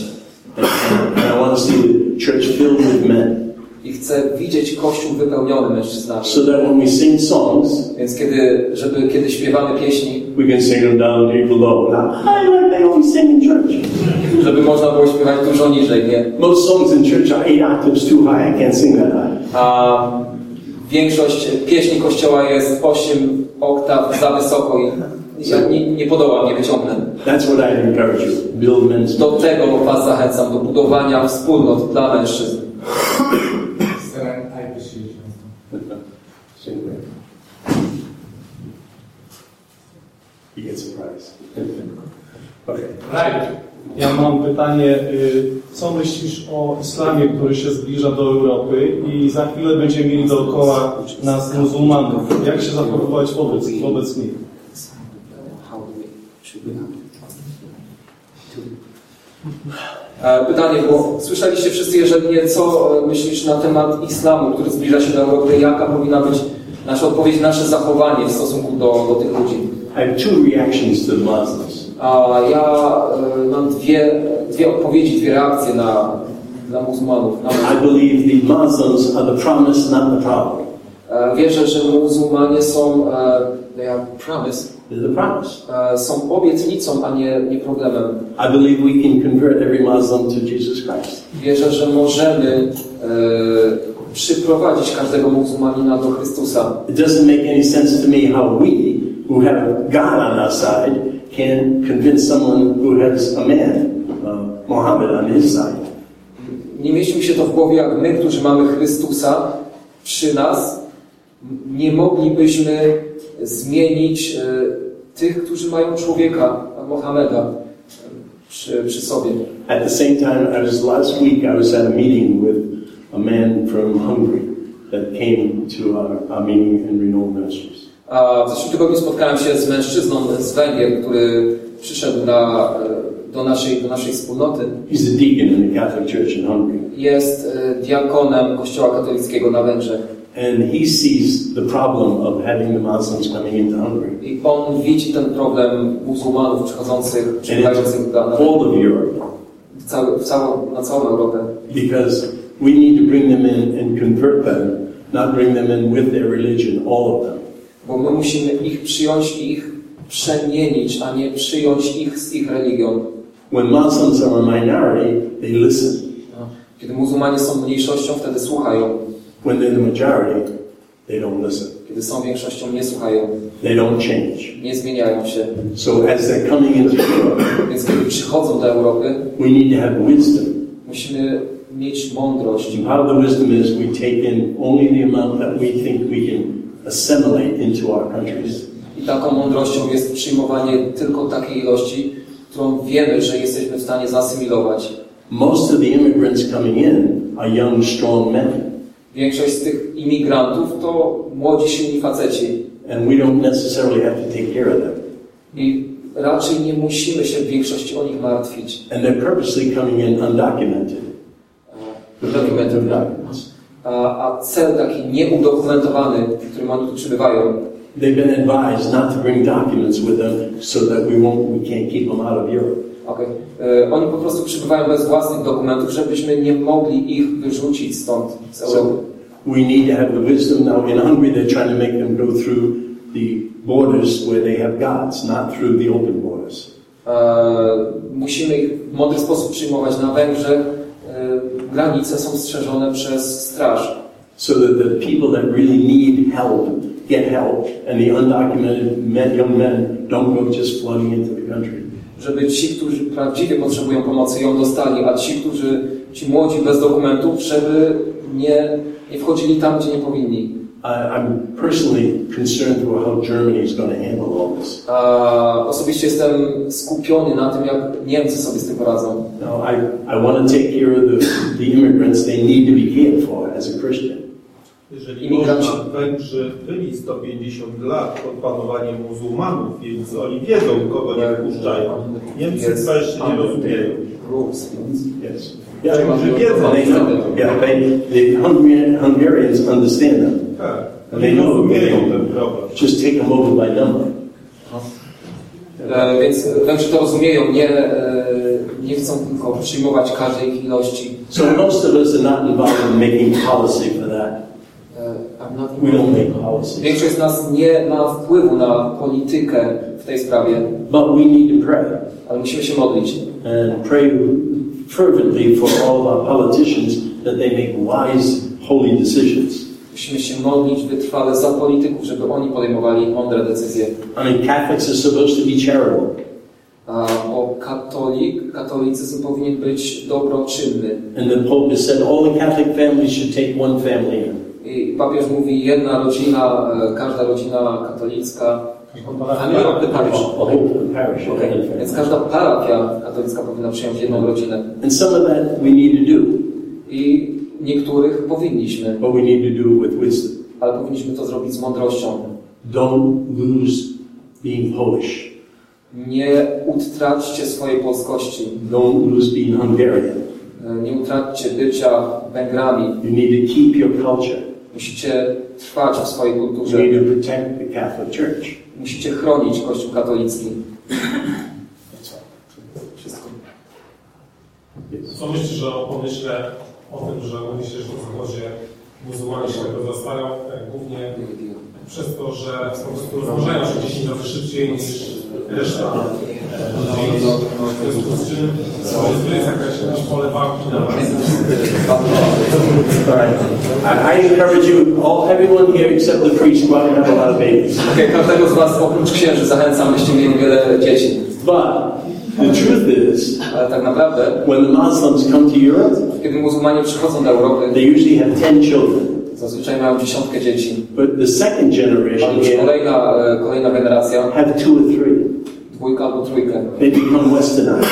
And I want to see the church filled with men. I chcę widzieć kościół wypełniony mężczyznami. So that when we sing songs, Więc kiedy, żeby kiedy śpiewamy pieśni, we can sing them down deep below. Now, I like they always sing in church. żeby można było śpiewać dużo niżej, nie? Most songs in church are eight octaves too high. I can't sing that high. A większość pieśni kościoła jest osiem oktaw za wysoko i ja nie, nie podołam, nie wyciągnę. That's what I encourage you. Build men's. Do tego was zachęcam, do budowania wspólnot dla mężczyzn. You get surprised. Okay. Right. Ja mam pytanie, co myślisz o islamie, który się zbliża do Europy i za chwilę będziemy mieli dookoła nas muzułmanów? Jak się zachowywać wobec, wobec nich? Pytanie było, słyszeliście wszyscy, jeżeli nie, co myślisz na temat islamu, który zbliża się do Europy? Jaka powinna być nasza odpowiedź, nasze zachowanie w stosunku do, do tych ludzi? I have two reactions to the Muslims. A ja y, mam dwie, dwie odpowiedzi, dwie reakcje na, na muzułmanów. Na I believe the Muslims are the promise, not the problem. e, wierzę, że muzułmanie są e, they are promise, They're the promise. e, są obietnicą, a nie, nie problemem. I believe we can convert every Muslim to Jesus Christ. Wierzę, że możemy e, przyprowadzić każdego muzułmanina do Chrystusa. It doesn't make any sense to me how we, who have God on our side, can convince someone who has a man, uh, Muhammad, on his side. Nie mieści mi się to w głowie, jak my, którzy mamy Chrystusa przy nas, nie moglibyśmy zmienić e, tych, którzy mają człowieka, Mohameda, przy, przy sobie. At the same time, I was last week, I was at a meeting with a man from Hungary that came to our, our meeting in Renewal Ministries. A w zeszłym tygodniu spotkałem się z mężczyzną z Węgier, który przyszedł na, do naszej, do naszej wspólnoty. He's a deacon in the Catholic Church in Hungary. Jest diakonem Kościoła katolickiego na Węgrzech. And he sees the problem of having the Muslims coming into Hungary. I on widzi ten problem muzułmanów przychodzących, przybywających na all of Europe. Cały, w całą, na całą Europę. Because we need to bring them in and convert them, not bring them in with their religion, all of them. Bo my musimy ich przyjąć i ich przemienić, a nie przyjąć ich z ich religią. When Muslims are a minority, they listen. Kiedy muzułmanie są mniejszością, wtedy słuchają. When they're the majority, they don't listen. Kiedy są większością, nie słuchają. They don't change. Nie zmieniają się. So as they're coming into Europe, więc kiedy przychodzą do Europy, we need to have wisdom. Musimy mieć mądrość. And part of the wisdom is we take in only the amount that we think we can assimilate into our countries. I taką mądrością jest przyjmowanie tylko takiej ilości, którą wiemy, że jesteśmy w stanie zasymilować. Most of the immigrants coming in are young, strong men. Większość z tych imigrantów to młodzi, silni faceci. And we don't necessarily have to take care of them. I raczej nie musimy się w większości o nich martwić. And they're purposely coming in undocumented. Undocumented documents. A, a cel taki nieudokumentowany, w którym oni tu przybywają. They've been advised not to bring documents with them so that we won't, we can't keep them out of Europe. Okay. E, oni po prostu przybywają bez własnych dokumentów, żebyśmy nie mogli ich wyrzucić stąd, z Europy. So we need to have the wisdom now. In Hungary, they're trying to make them go through the borders where they have gods, not through the open borders. E, musimy ich w mądry sposób przyjmować. Na Węgrzech e, granice są strzeżone przez straż. So that the people that really need help get help, and the undocumented men, young men don't go just flooding into the country. Żeby ci, którzy prawdziwie potrzebują pomocy, ją dostali, a ci, którzy, ci młodzi bez dokumentów, żeby nie, nie wchodzili tam, gdzie nie powinni. I, I'm personally concerned about how Germany is going to handle all this. A osobiście jestem skupiony na tym, jak Niemcy sobie z tym poradzą. Now, I, I want to take care of the, the immigrants. They need to be cared for as a Christian. Jeżeli można, Węgrzy byli sto pięćdziesiąt lat pod panowaniem muzułmanów, więc oni wiedzą, kogo nie wpuszczają. Niemcy chyba jeszcze nie rozumieją. Yes. Yeah, Węgrzy wiedzą. They know. Yeah, they, the Hungarian, Hungarians understand them. Tak. And they know rozumieją ten problem. Just take them over by number. E, więc Węgrzy to rozumieją, nie, e, nie chcą tylko przyjmować każdej ich ilości. So most of us are not involved in making policy for that. We don't make policy. Większość z nas nie ma wpływu na politykę w tej sprawie. But we need to pray. Ale musimy się modlić. And pray fervently for all of our politicians that they make wise, holy decisions. Musimy się modlić wytrwale za polityków, żeby oni podejmowali mądre decyzje. I mean, Catholics are supposed to be charitable. A, bo katolik, katolicyzm powinien być dobroczynny. And the Pope has said all the Catholic families should take one family in. I papież mówi, jedna rodzina, każda rodzina katolicka, a nie the parish. parish. Okay. Więc każda parafia katolicka powinna przyjąć jedną rodzinę. And some of that we need to do. I niektórych powinniśmy. But we need to do it with wisdom. Ale powinniśmy to zrobić z mądrością. Don't lose being Polish. Nie utraćcie swojej polskości. Don't lose being Hungarian. Nie utraćcie bycia Węgrami. You need to keep your culture. Musicie trwać w swojej kulturze. You need to protect the Catholic Church. Musicie chronić Kościół katolicki. Wszystko. Co myślisz o pomyśle o tym, że mówi się, że w Zachodzie muzułmanie się tego zastają, głównie przez to, że po prostu rozmnażają się dziesięć razy szybciej niż reszta ludzi. W związku z czym to jest jakaś, jakieś pole walki na I, I encourage you, all, everyone here except the priest, go out and have a lot of babies. Okay, każdego z was oprócz księży zachęcam, byście mieli wiele dzieci. But the truth is, ale tak naprawdę, when the Muslims come to Europe, kiedy muzułmanie przychodzą do Europy, they usually have ten children. Zazwyczaj mają dziesiątkę dzieci. But the second generation here, kolejna, kolejna generacja, have two or three. Dwójka albo trójkę. They become westernized.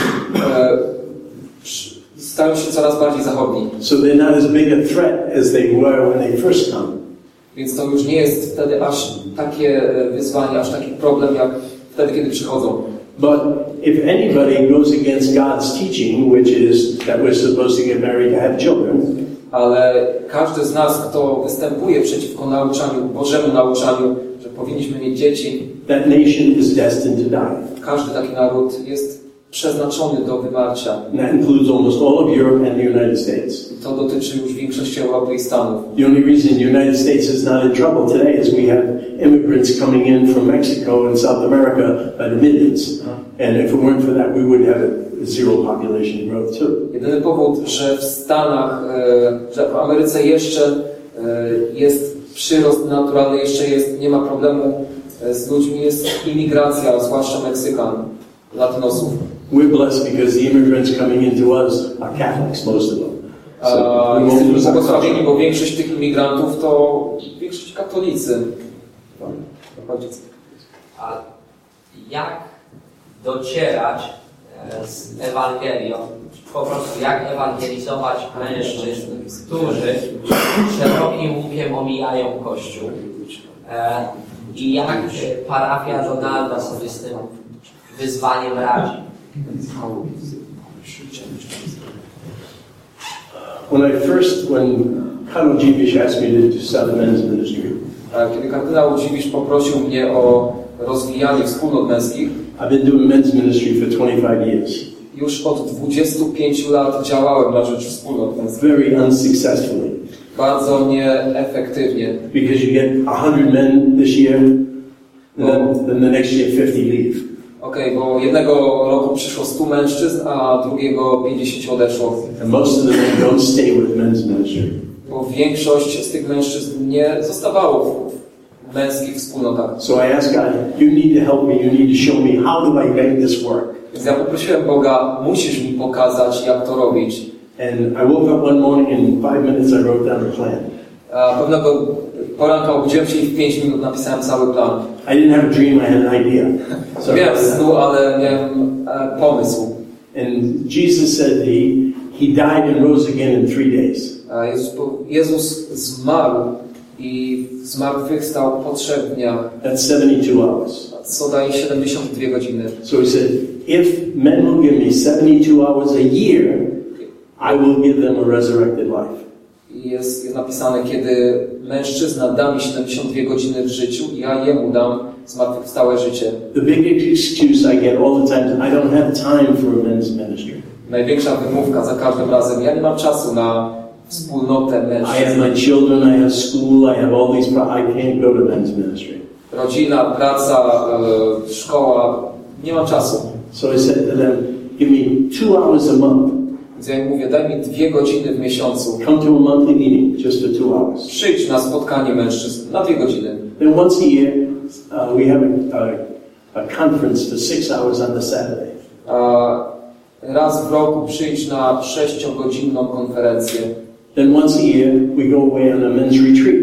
Stają się coraz bardziej zachodni. So they're not as big a threat as they were when they first come. Więc to już nie jest wtedy aż takie wyzwanie, aż taki problem jak wtedy, kiedy przychodzą. But if anybody goes against God's teaching, which is that we're supposed to get married to have children, ale każdy z nas, kto występuje przeciwko nauczaniu, Bożemu nauczaniu, że powinniśmy mieć dzieci, that nation is destined to die. Każdy taki naród jest przeznaczony do wymarcia. And that includes almost all of Europe and the United States. To dotyczy już większości Europy i Stanów. The only reason the United States is not in trouble today is we have immigrants coming in from Mexico and South America by the millions. And if it weren't for that, we would have a zero population growth too. Jedyny powód, że w Stanach, że w Ameryce jeszcze jest przyrost naturalny, jeszcze jest, nie ma problemu z ludźmi, jest imigracja, zwłaszcza Meksykan, Latynosów. We're blessed because the immigrants coming into us are Catholics, most of them. So A we won't jesteśmy lose our błogosławieni, culture. bo większość tych imigrantów to większość katolicy. A jak docierać z Ewangelią, po prostu jak ewangelizować mężczyzn, którzy szerokim łukiem omijają Kościół, i jak parafia Donalda sobie z tym wyzwaniem radzi? When I first, when Cardinal Dziwisz asked me to, to start a men's ministry, Kiedy kardynał Dziwisz poprosił mnie o rozwijanie wspólnot męskich, I've been doing men's ministry for twenty-five years. już od dwudziestu pięciu lat działałem na rzecz wspólnot męskich. Very unsuccessfully. Bardzo nieefektywnie. Because you get a hundred men this year, and then, then the next year fifty leave. Okej, okay, bo jednego roku przyszło stu mężczyzn, a drugiego pięćdziesięciu odeszło. And most of the men don't stay with men's ministry. Bo większość z tych mężczyzn nie zostawało w męskich wspólnotach. So I asked God, you need to help me, you need to show me how do I make this work. Więc ja poprosiłem Boga, musisz mi pokazać, jak to robić. And I woke up one morning and in five minutes I wrote down a plan. A pewnego poranka obudziłem się i w pięć minut napisałem cały plan. I didn't have a dream, I had an idea. So Miałem snu, ale miałem e, pomysł. And Jesus said he, he died and rose again in three days. A Jezus, Jezus zmarł i zmartwychwstał po trzech dniach, That's seventy-two hours. co daje siedemdziesiąt dwie godziny. So he said, if men will give me seventy-two hours a year, I will give them a resurrected life. I jest, jest napisane, kiedy mężczyzna da mi siedemdziesiąt dwie godziny w życiu, ja jemu dam zmartwychwstałe życie. The big excuse I get all the time is I don't have time for a men's ministry. Największa wymówka za każdym razem, ja nie mam czasu na wspólnotę I have mężczyzn. my children, I have school, I have all these pro- I can't go to men's ministry. Rodzina, praca, e, szkoła, nie mam czasu. So I said to them, give me two hours a month. Więc ja im mówię, daj mi dwie godziny w miesiącu. Come to a monthly meeting just for two hours. Przyjdź na spotkanie mężczyzn na dwie godziny. Then once a year, uh, we have a, a, a conference for six hours on the Saturday. A raz w roku przyjdź na sześciogodzinną konferencję. Then once a year, we go away on a men's retreat.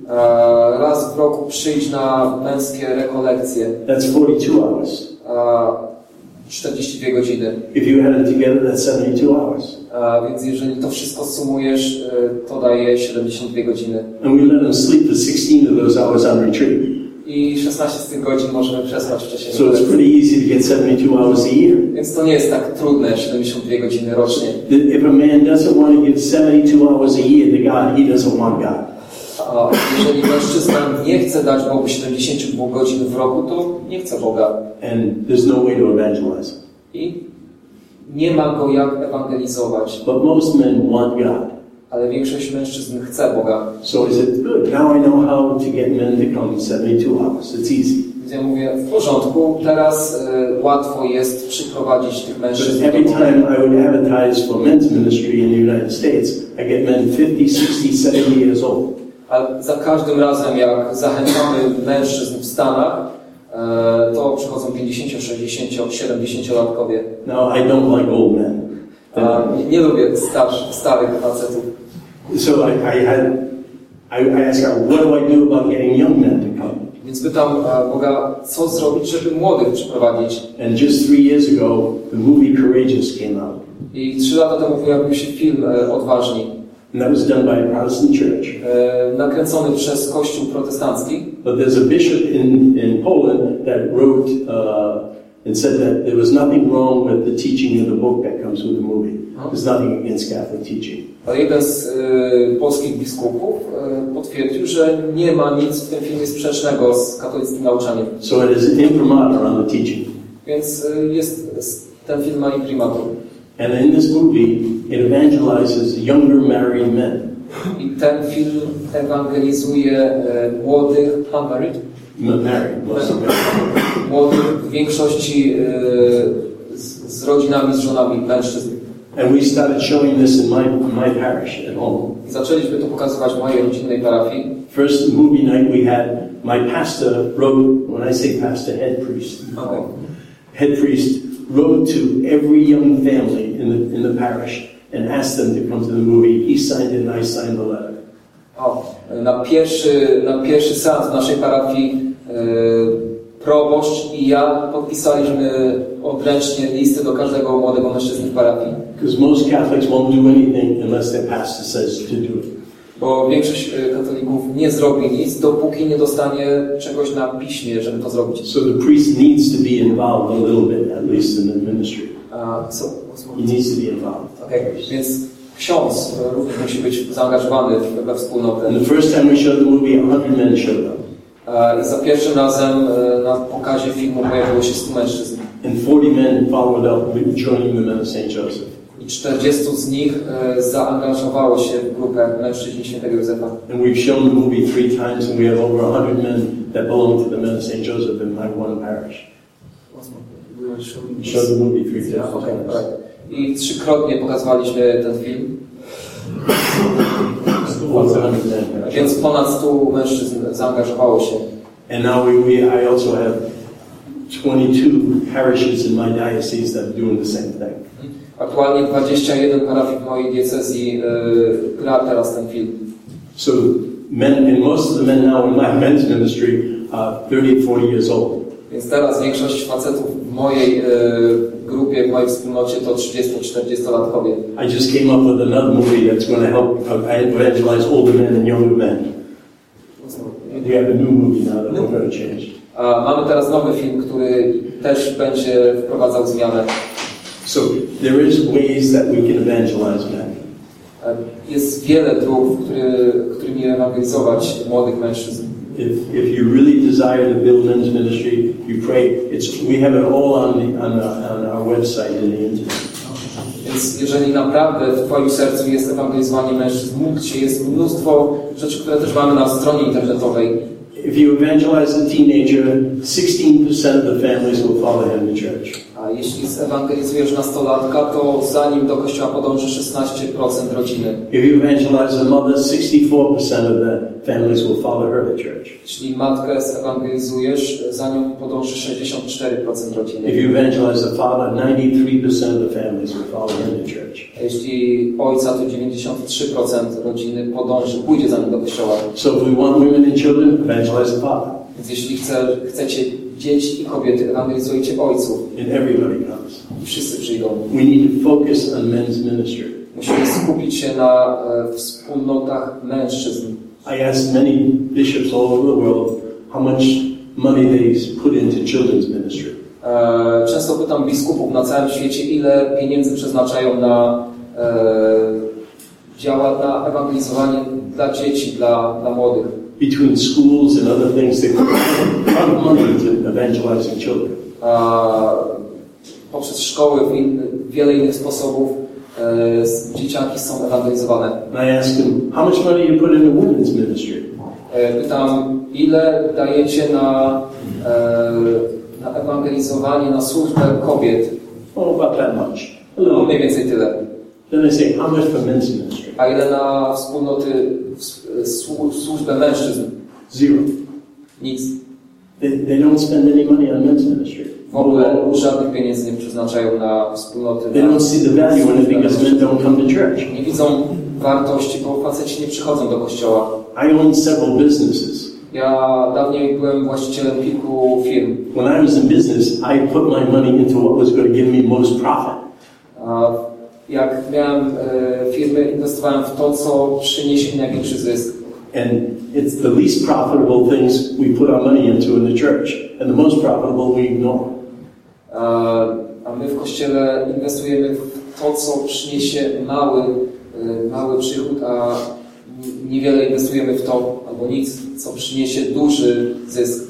A raz w roku przyjdź na męskie rekolekcje. That's forty-two hours. A czterdzieści dwie godziny. If you add them together, that's seventy-two hours. A więc jeżeli to wszystko sumujesz, to daje siedemdziesiąt dwie godziny. And we let them sleep for sixteen of those hours on retreat. I szesnaście z tych godzin możemy przespać wcześniej. So it's pretty easy to get seventy-two hours a year. Więc to nie jest tak trudne, siedemdziesiąt dwie godziny rocznie. If a man doesn't want to give seventy-two hours a year to God, he doesn't want God. A jeżeli mężczyzna nie chce dać Bogu siedemdziesiąt dwie godzin w roku, to nie chce Boga. And there's no way to evangelize. I nie ma go jak ewangelizować. But most men want God. Ale większość mężczyzn chce Boga. So he said, good, now I know how to get men to come seventy-two hours. It's easy. Więc ja mówię, w porządku, teraz y, łatwo jest przyprowadzić tych mężczyzn But do every Boga. time I would advertise for men's ministry in the United States, I get men fifty, sixty, seventy years old. Ale za każdym razem, jak zachęcamy mężczyzn w Stanach, e, to przychodzą pięćdziesięcio, sześćdziesięcio, siedemdziesięciolatkowie. Now, I don't like old men. A nie, nie lubię starsz, starych facetów. So I, I had, I, I asked God, what do I do about getting young men to come? Więc pytam e, Boga, co zrobić, żeby młodych przyprowadzić. And just three years ago, the movie Courageous came out. I trzy lata temu pojawił się film e, Odważni. And that was done by a Protestant church. E, nakręcony przez Kościół protestancki. But there's a bishop in, in Poland that wrote uh, and said that there was nothing wrong with the teaching of the book that comes with the movie. There's nothing against Catholic teaching. Ale jeden z y, polskich biskupów y, potwierdził, że nie ma nic w tym filmie sprzecznego z katolickim nauczaniem. So it is an imprimatur on the teaching. Więc y, jest, ten film ma imprimatur. And in this movie, it evangelizes younger married men. I ten film ewangelizuje e, młodych, unmarried? Married, młodych, w większości e, z, z rodzinami, z żonami mężczyzn. And we started showing this in my, my parish at home. I zaczęliśmy to pokazywać w mojej rodzinnej parafii. First movie night we had, my pastor wrote, when I say pastor, head priest. Okay. Head priest wrote to every young family in the, in the parish and asked them to come to the movie. He signed it and I signed the letter. O, na pierwszy, na pierwszy seans w naszej parafii e, proboszcz i ja podpisaliśmy odręcznie listy do każdego młodego mężczyzny w parafii. Because most Catholics won't do anything unless their pastor says to do it. Bo większość katolików nie zrobi nic, dopóki nie dostanie czegoś na piśmie, żeby to zrobić. So the priest needs to be involved a little bit, at least in the ministry. Uh, so, He needs to be involved. Okay. Więc ksiądz również musi być zaangażowany we wspólnotę. And the first time we showed the movie, a hundred men showed up. Uh, I za pierwszym razem uh, na pokazie filmu pojawiło się stu mężczyzn. And forty men followed up, joining the men of Saint Joseph. I czterdziestu z nich e, zaangażowało się w grupę mężczyźni Świętego Józefa. And we've shown the movie three times, and we have over a hundred men that belong to the men of Saint Joseph in my one parish. We showed the movie three times. Yeah, okay, right. I trzykrotnie pokazywaliśmy ten film. Over a hundred men. Więc ponad stu mężczyzn zaangażowało się. And now we, we I also have twenty-two parishes in my diocese that are doing the same thing. Aktualnie dwadzieścia jeden parafii w mojej diecezji y, gra teraz ten film. So men, and most of the men now in my men's ministry are thirty, forty years old. Więc teraz większość facetów w mojej y, grupie, w mojej wspólnocie to trzydziesto-czterdziestolatkowie. I just came up with another movie that's going to help evangelize older men and younger men. We have a new movie now that we're going to change. A mamy teraz nowy film, który też będzie wprowadzał zmianę. So there is ways that we can evangelize men. Jest wiele dróg, który, którymi ewangelizować młodych mężczyzn. If, if you really desire to build men's ministry, you pray. It's, we have it all on, the, on, the, on our website in the internet. Więc jeżeli naprawdę w Twoim sercu jest ewangelizowanie mężczyzn, módl się, jest mnóstwo rzeczy, które też mamy na stronie internetowej. If you evangelize a teenager, sixteen percent of the families will follow him to church. A jeśli zewangelizujesz nastolatka, to zanim do kościoła podąży szesnaście procent rodziny. If you evangelize a mother, sixty-four percent of the families will follow her to church. Jeśli matkę zewangelizujesz, za nią podąży sześćdziesiąt cztery procent rodziny. If you evangelize a father, ninety-three percent of the families will follow him to church. A jeśli ojca, to dziewięćdziesiąt trzy procent rodziny podąży, pójdzie za nim do kościoła. So if we want women and children, evangelize the father. Więc jeśli chce, chcecie dzieci i kobiety, ewangelizujcie ojców. And everybody comes. I wszyscy przyjdą. We need to focus on men's ministry. Musimy skupić się na e, wspólnotach mężczyzn. I asked many bishops all over the world how much money they put into children's ministry. E, często pytam biskupów na całym świecie, ile pieniędzy przeznaczają na e, działa na ewangelizowanie dla dzieci, dla, dla młodych. Between schools and other things, they put a lot of money into evangelizing children. A, poprzez szkoły, w in, wiele innych sposobów e, dzieciaki są ewangelizowane. And I asked them, how much money you put into women's ministry? E, pytam, ile dajecie na, e, na ewangelizowanie, na służbę kobiet? Oh, about that much. A No, little mniej bit. więcej tyle. Then I say, how much for men's ministry? A ile na wspólnoty, słu, służbę mężczyzn? Zero. Nic. They, they don't spend any money on men's ministry. W ogóle żadnych pieniędzy nie przeznaczają na wspólnoty. They na don't see the value in it because men don't come to church. Nie widzą wartości, bo faceci nie przychodzą do kościoła. I own several businesses. Ja dawniej byłem właścicielem kilku firm. When I was in business, I put my money into what was going to give me most profit. A jak miałem e, firmy, inwestowałem w to, co przyniesie mi największy zysk. And it's the least profitable things we put our money into in the church, and the most profitable we ignore. a my w Kościele inwestujemy w to, co przyniesie mały, mały przychód, a niewiele inwestujemy w to, albo nic, co przyniesie duży zysk.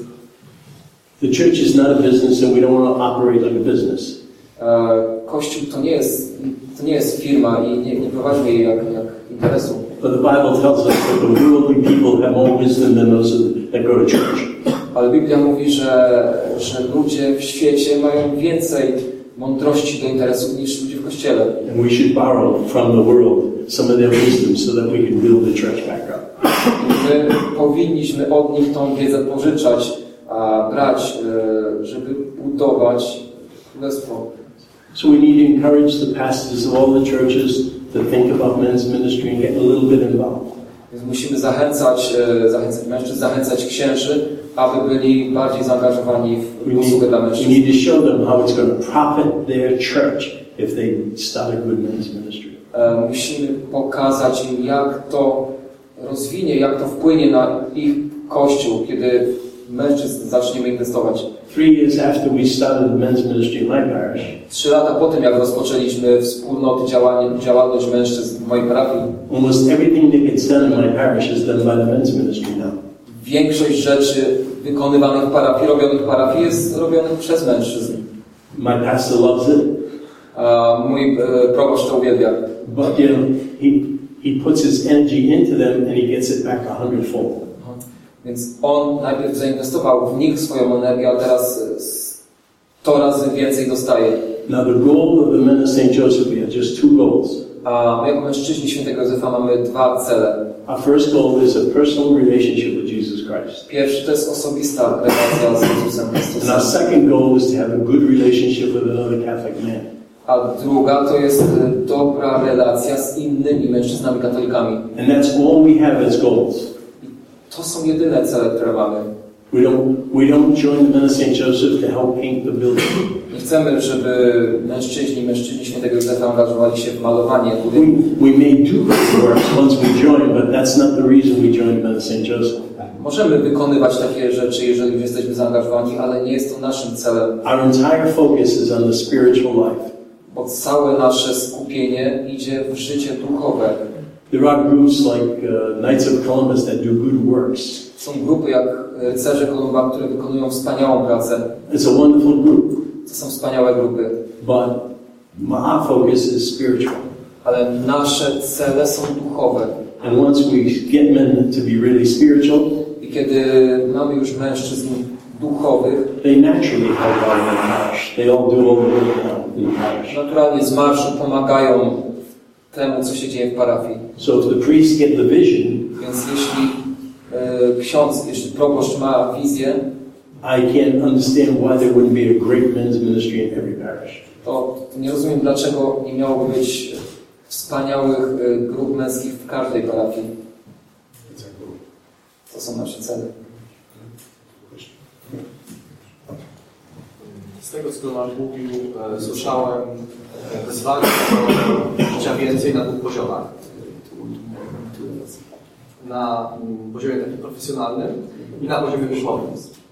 The church is not a business and we don't want to operate like a business. Kościół to nie jest, to nie jest firma i nie, nie prowadzimy jej jak, jak interesu. But the Bible tells us that the worldly people have more wisdom than those that go to church. Ale Biblia mówi, że, że ludzie w świecie mają więcej mądrości do interesów niż ludzie w Kościele. And we should borrow from the world some of their wisdom so that we can build the church back up. My powinniśmy od nich tą wiedzę pożyczać, a brać, żeby budować królestwo. So we need to encourage the pastors of all the churches to think about men's ministry and get a little bit involved. Więc musimy zachęcać, zachęcać mężczyzn, zachęcać księży, aby byli bardziej zaangażowani w usługę dla We mężczyzn. need to show them how it's going to profit their church if they start a good men's ministry. Musimy pokazać im, jak to rozwinie, jak to wpłynie na ich kościół, kiedy mężczyzn zaczniemy inwestować. Three years after we started the men's ministry in my parish, Trzy lata po tym, jak rozpoczęliśmy wspólnoty działanie, działalność mężczyzn w mojej parafii, almost everything that gets done in my parish is done by the men's ministry now. większość rzeczy wykonywanych w parafii, robionych w parafii jest robionych przez mężczyzn. My pastor loves it, A mój e, proboszcz to uwielbia. but you know, he he puts his energy into them and he gets it back a hundredfold. Więc on najpierw zainwestował w nich swoją energię, a teraz sto razy więcej dostaje. Now the goal of the men of Saint Joseph, we have just two goals. A my jako mężczyźni Świętego Józefa mamy dwa cele. Our first goal is a personal relationship with Jesus Christ. Pierwszy to jest osobista relacja z Jezusem And our Chrystusem. second goal is to have a good relationship with another Catholic man. A druga to jest dobra relacja z innymi mężczyznami katolikami. And that's all we have as goals. To są jedyne cele, które mamy. We don't we don't join the men of Saint Joseph to help paint the building. Nie chcemy, żeby mężczyźni, mężczyźni Świętego Józefa angażowali się w malowanie We, budynku. we may do good works once we join, but that's not the reason we join the men of Saint Joseph. Możemy wykonywać takie rzeczy, jeżeli już jesteśmy zaangażowani, ale nie jest to naszym celem. Our entire focus is on the spiritual life. Bo całe nasze skupienie idzie w życie duchowe. There are groups like uh, Knights of Columbus that do good works. Są grupy jak rycerze Kolumba, które wykonują wspaniałą pracę. It's a wonderful group, To są wspaniałe grupy. but our focus is spiritual. Ale nasze cele są duchowe. And once we get men to be really spiritual, I kiedy mamy już mężczyzn duchowych, they naturally help out in the parish. They all do all the work now in the parish. naturalnie z marszu pomagają temu, co się dzieje w parafii. So if the priests get the vision, Więc jeśli e, ksiądz, jeśli proboszcz ma wizję, I can't understand why there wouldn't be a great men's ministry in every parish. to nie rozumiem, dlaczego nie miałoby być wspaniałych e, grup męskich w każdej parafii. To są nasze cele. Z tego, co Tomasz mówił, e, słyszałem e, wezwanie do życia więcej na dwóch poziomach. Na mm, poziomie takim profesjonalnym i na poziomie duchowym.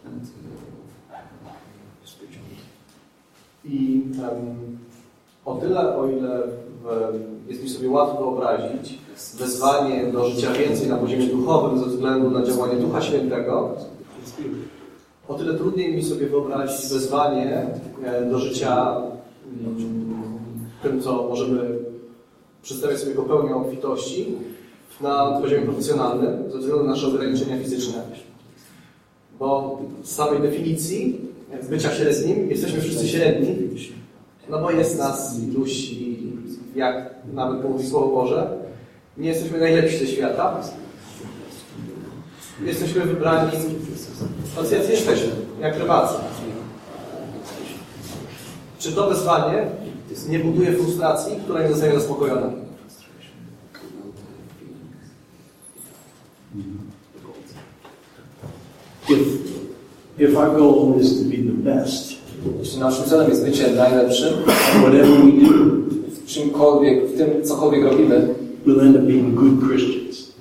I um, o tyle, o ile w, jest mi sobie łatwo wyobrazić wezwanie do życia więcej na poziomie duchowym ze względu na działanie Ducha Świętego, o tyle trudniej mi sobie wyobrazić wezwanie do życia tym, co możemy przedstawiać sobie jako pełnię obfitości na poziomie profesjonalnym ze względu na nasze ograniczenia fizyczne. Bo z samej definicji bycia średnim jesteśmy wszyscy średni, no bo jest nas iluś i jak nawet mówi Słowo Boże, nie jesteśmy najlepsi ze świata. Jesteśmy wybrani tacy, jacy jesteśmy, jak rybacy. Czy to wezwanie nie buduje frustracji, która nie zostaje zaspokojona? If, if our goal is to be the best, Jeśli naszym celem jest bycie najlepszym, whatever we do, w czymkolwiek, w tym cokolwiek robimy, we'll end up being good Christians.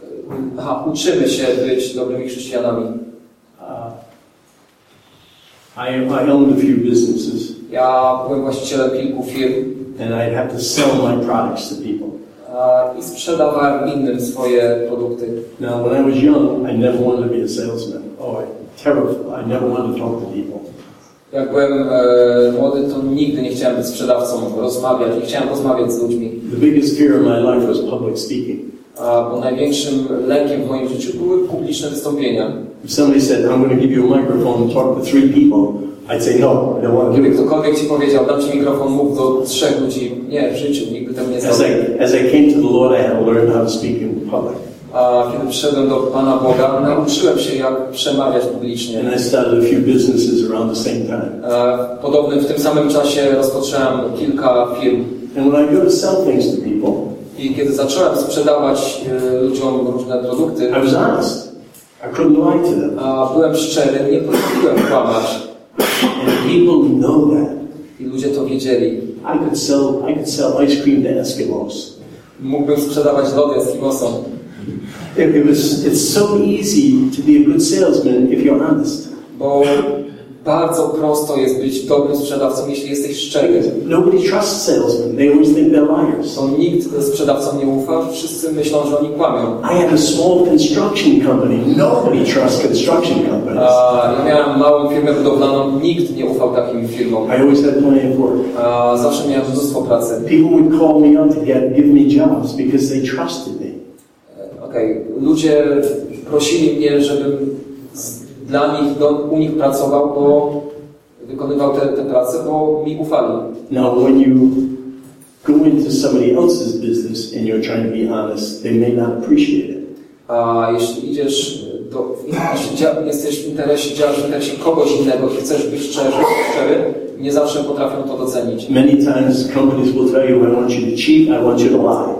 aha, uczymy się być dobrymi chrześcijanami. Uh, I, I owned a few businesses, Ja byłem właścicielem kilku firm and I'd have to sell my products to people. a, i sprzedawałem innym swoje produkty. Now, when I was young, I never wanted to be a salesman. Oh, I terrible. I never wanted to talk to people. Jak byłem e, młody, to nigdy nie chciałem być sprzedawcą, rozmawiać, nie chciałem rozmawiać z ludźmi. The biggest fear of my life was public speaking. A, bo największym lękiem w moim życiu były publiczne wystąpienia. If somebody said, I'm going to give you a microphone and talk to three people, I'd say, no, I don't want to do Gdyby it. ktokolwiek ci powiedział, dam ci mikrofon, mów do trzech ludzi, nie, w życiu nigdy tego nie As zrobię. I, as I came to the Lord, I had to learn how to speak in public. A kiedy przyszedłem do Pana Boga, nauczyłem się, jak przemawiać publicznie. And I started a few businesses around the same time. E, Podobnym w tym samym czasie rozpocząłem kilka firm. And when I go to sell things to people, I kiedy zacząłem sprzedawać e, ludziom różne produkty, I was honest. I couldn't lie to them. a byłem szczery, nie potrafiłem kłamać. And people know that. I ludzie to wiedzieli. I could sell, I could sell ice cream to Eskimos. Mógłbym sprzedawać lody Eskimosom. It, it was, it's so easy to be a good salesman if you're honest. Bo bardzo prosto jest być dobrym sprzedawcą, jeśli jesteś szczery. Nobody trusts salesmen. They always think they're liars. To nikt sprzedawcom nie ufa, wszyscy myślą, że oni kłamią. I had a small construction company. Nobody trusts construction companies. A ja miałem małą firmę budowlaną, nikt nie ufał takim firmom. I always had plenty of work. A zawsze miałem mnóstwo pracy. People would call me up to get, give me jobs because they trusted me. Okej, ludzie prosili mnie, żebym z, dla nich, do, u nich pracował, bo wykonywał te, te prace, bo mi ufali. Now, when you go into somebody else's business and you're trying to be honest, they may not appreciate it. A jeśli idziesz do, jesteś w interesie, działasz w interesie kogoś innego i chcesz być szczery, szczery, nie zawsze potrafią to docenić. Many times companies will tell you, I want you to cheat, I want you to lie.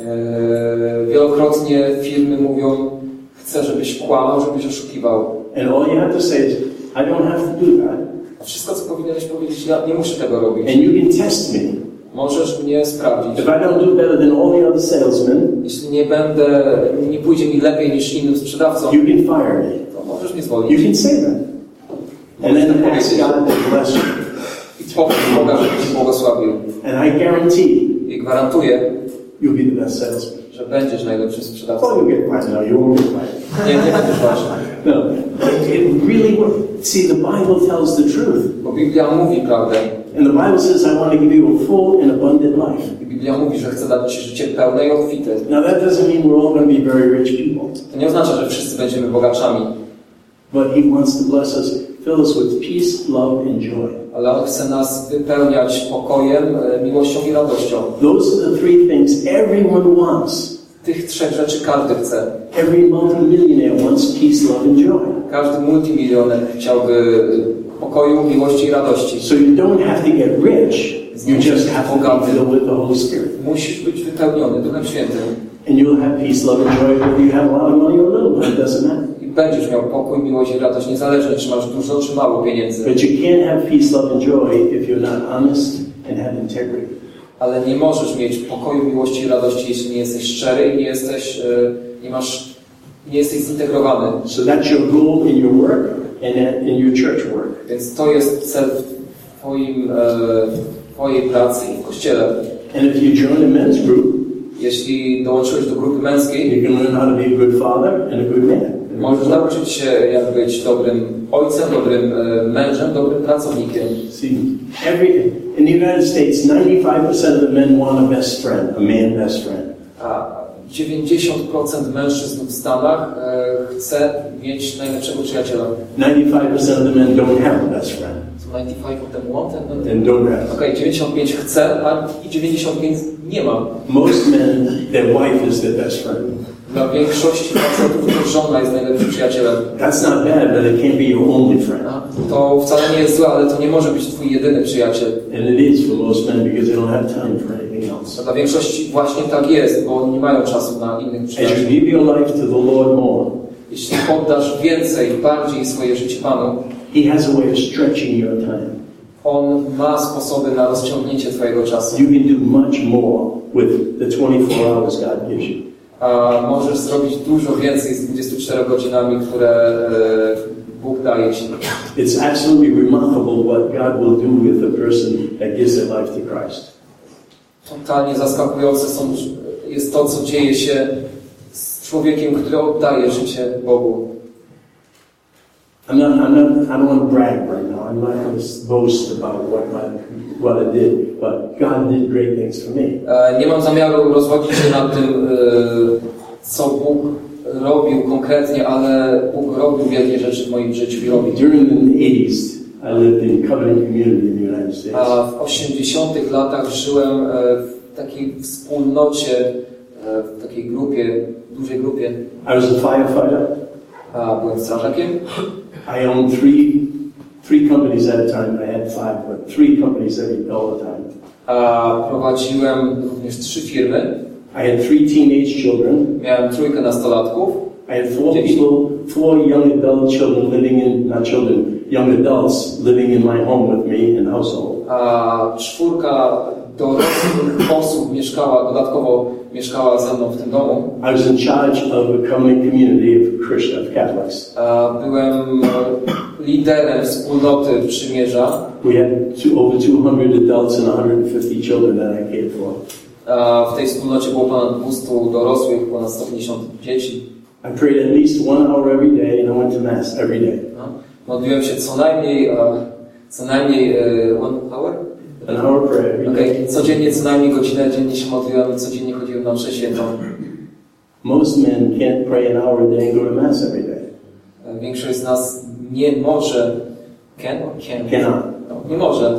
Eee, wielokrotnie firmy mówią, chcę, żebyś kłamał, żebyś oszukiwał. And all you have to say is, I don't have to do that. A wszystko, co powinieneś powiedzieć, ja nie muszę tego robić. And you can test me. Możesz mnie sprawdzić. If I don't do better than all the other salesmen, Jeśli nie będę, nie pójdzie mi lepiej niż innym sprzedawcom, you can fire me. to możesz mnie You zwolnić. can say that. And then ask God to bless you. I poproś Boga, żeby Cię błogosławił. And I guarantee I gwarantuję, you'll be the best salesman. że będziesz najlepszym sprzedawcą. Oh, you'll get fired. No, you won't get fired. Nie, nie będziesz ważny. No, it really works. See, the Bible tells the truth. Bo Biblia mówi prawdę. And the Bible says, I want to give you a full and abundant life. I Biblia mówi, że chce dać Ci życie pełne i obfite. Now, that doesn't mean we're all going to be very rich people. To nie oznacza, że wszyscy będziemy bogaczami, But He wants to bless us, fill us with peace, love, and joy. ale On chce nas wypełniać pokojem, e, miłością i radością. Those are the three things everyone wants. Tych trzech rzeczy każdy chce. Every multimillionaire wants peace, love, and joy. Każdy multimilioner chciałby pokoju, miłości i radości. So you don't have to get rich. You just have to be filled with the Holy Spirit. Musisz być wypełniony Duchem Świętym And you'll have peace, love, and joy whether you have a lot of money or little. It doesn't matter. i będziesz miał pokój, miłość i radość, niezależnie czy masz dużo czy mało pieniędzy. But you can't have peace, love, and joy if you're not honest and have integrity. Ale nie możesz mieć pokoju, miłości i radości, jeśli nie jesteś szczery i nie jesteś, e, nie masz, nie jesteś zintegrowany. So that's your goal in your work and in your church work. Więc to jest cel w twoim, e, w twojej pracy i w Kościele. And if you join a men's group, Jeśli dołączyłeś do grupy męskiej, you can learn how to be a good father and a good man. możesz nauczyć się, jak być dobrym ojcem, dobrym e, mężem, dobrym pracownikiem. See, every in the United States, ninety-five percent of the men want a best friend, a man best friend. A dziewięćdziesiąt procent mężczyzn w Stanach e, chce mieć najlepszego przyjaciela. ninety-five percent of the men don't have a best friend So ninety-five of them want and and don't have. Okej, dziewięćdziesiąt pięć chce, a i dziewięćdziesiąt pięć nie ma. Most men, their wife is their best friend. Dla większości facetów to żona jest najlepszym przyjacielem. That's not bad, but it can't be your only friend. A to wcale nie jest złe, ale to nie może być twój jedyny przyjaciel. And it is for most men because they don't have time for anything else. A dla większości właśnie tak jest, bo oni nie mają czasu na innych As you przyjaciół. give your life to the Lord more, Jeśli poddasz więcej, bardziej swoje życie Panu, He has a way of stretching your time. On ma sposoby na rozciągnięcie twojego czasu. You can do much more with the twenty-four hours God gives you. A możesz zrobić dużo więcej z dwudziestu czterema godzinami, które e, Bóg daje ci. It's absolutely remarkable what God will do with a person that gives their life to Christ. Totalnie zaskakujące są, jest to, co dzieje się z człowiekiem, który oddaje życie Bogu. I'm not, I'm not, I don't want to brag right now. I'm not going to boast about what my, what I did, but God did great things for me. Nie mam zamiaru rozwodzić się nad tym, co Bóg robił konkretnie, ale Bóg robił wielkie rzeczy w moim życiu i robi. During the eighties, I lived in Covenant Community in the United States. A w osiemdziesiątych latach żyłem w takiej wspólnocie, w takiej grupie, dużej grupie. I was a firefighter. A byłem strażakiem. I owned three, three companies at a time. I had five, but three companies every all the time. A prowadziłem również trzy firmy. I had three teenage children. Miałem trójkę nastolatków. I had four people, four young adult children living in, not children, young adults living in my home with me in household. A czwórka dorosłych osób mieszkała, dodatkowo mieszkała ze mną w tym domu. I was in charge of a covenant community of Christian, of Catholics. A byłem liderem wspólnoty przymierza. We had two, over two hundred adults and one hundred fifty children that I cared for. A w tej wspólnocie było ponad dwieście dorosłych, ponad sto pięćdziesiąt dzieci. I prayed at least one hour every day and I went to mass every day. No. Modliłem się co najmniej, co najmniej one hour? An hour prayer every day. Okay. Codziennie, co najmniej godzinę dziennie się modliłem, codziennie chodziłem na mszę świętą. Most men can't pray an hour a day and go to mass every day. Większość z nas nie może, can or can? Cannot. No, nie może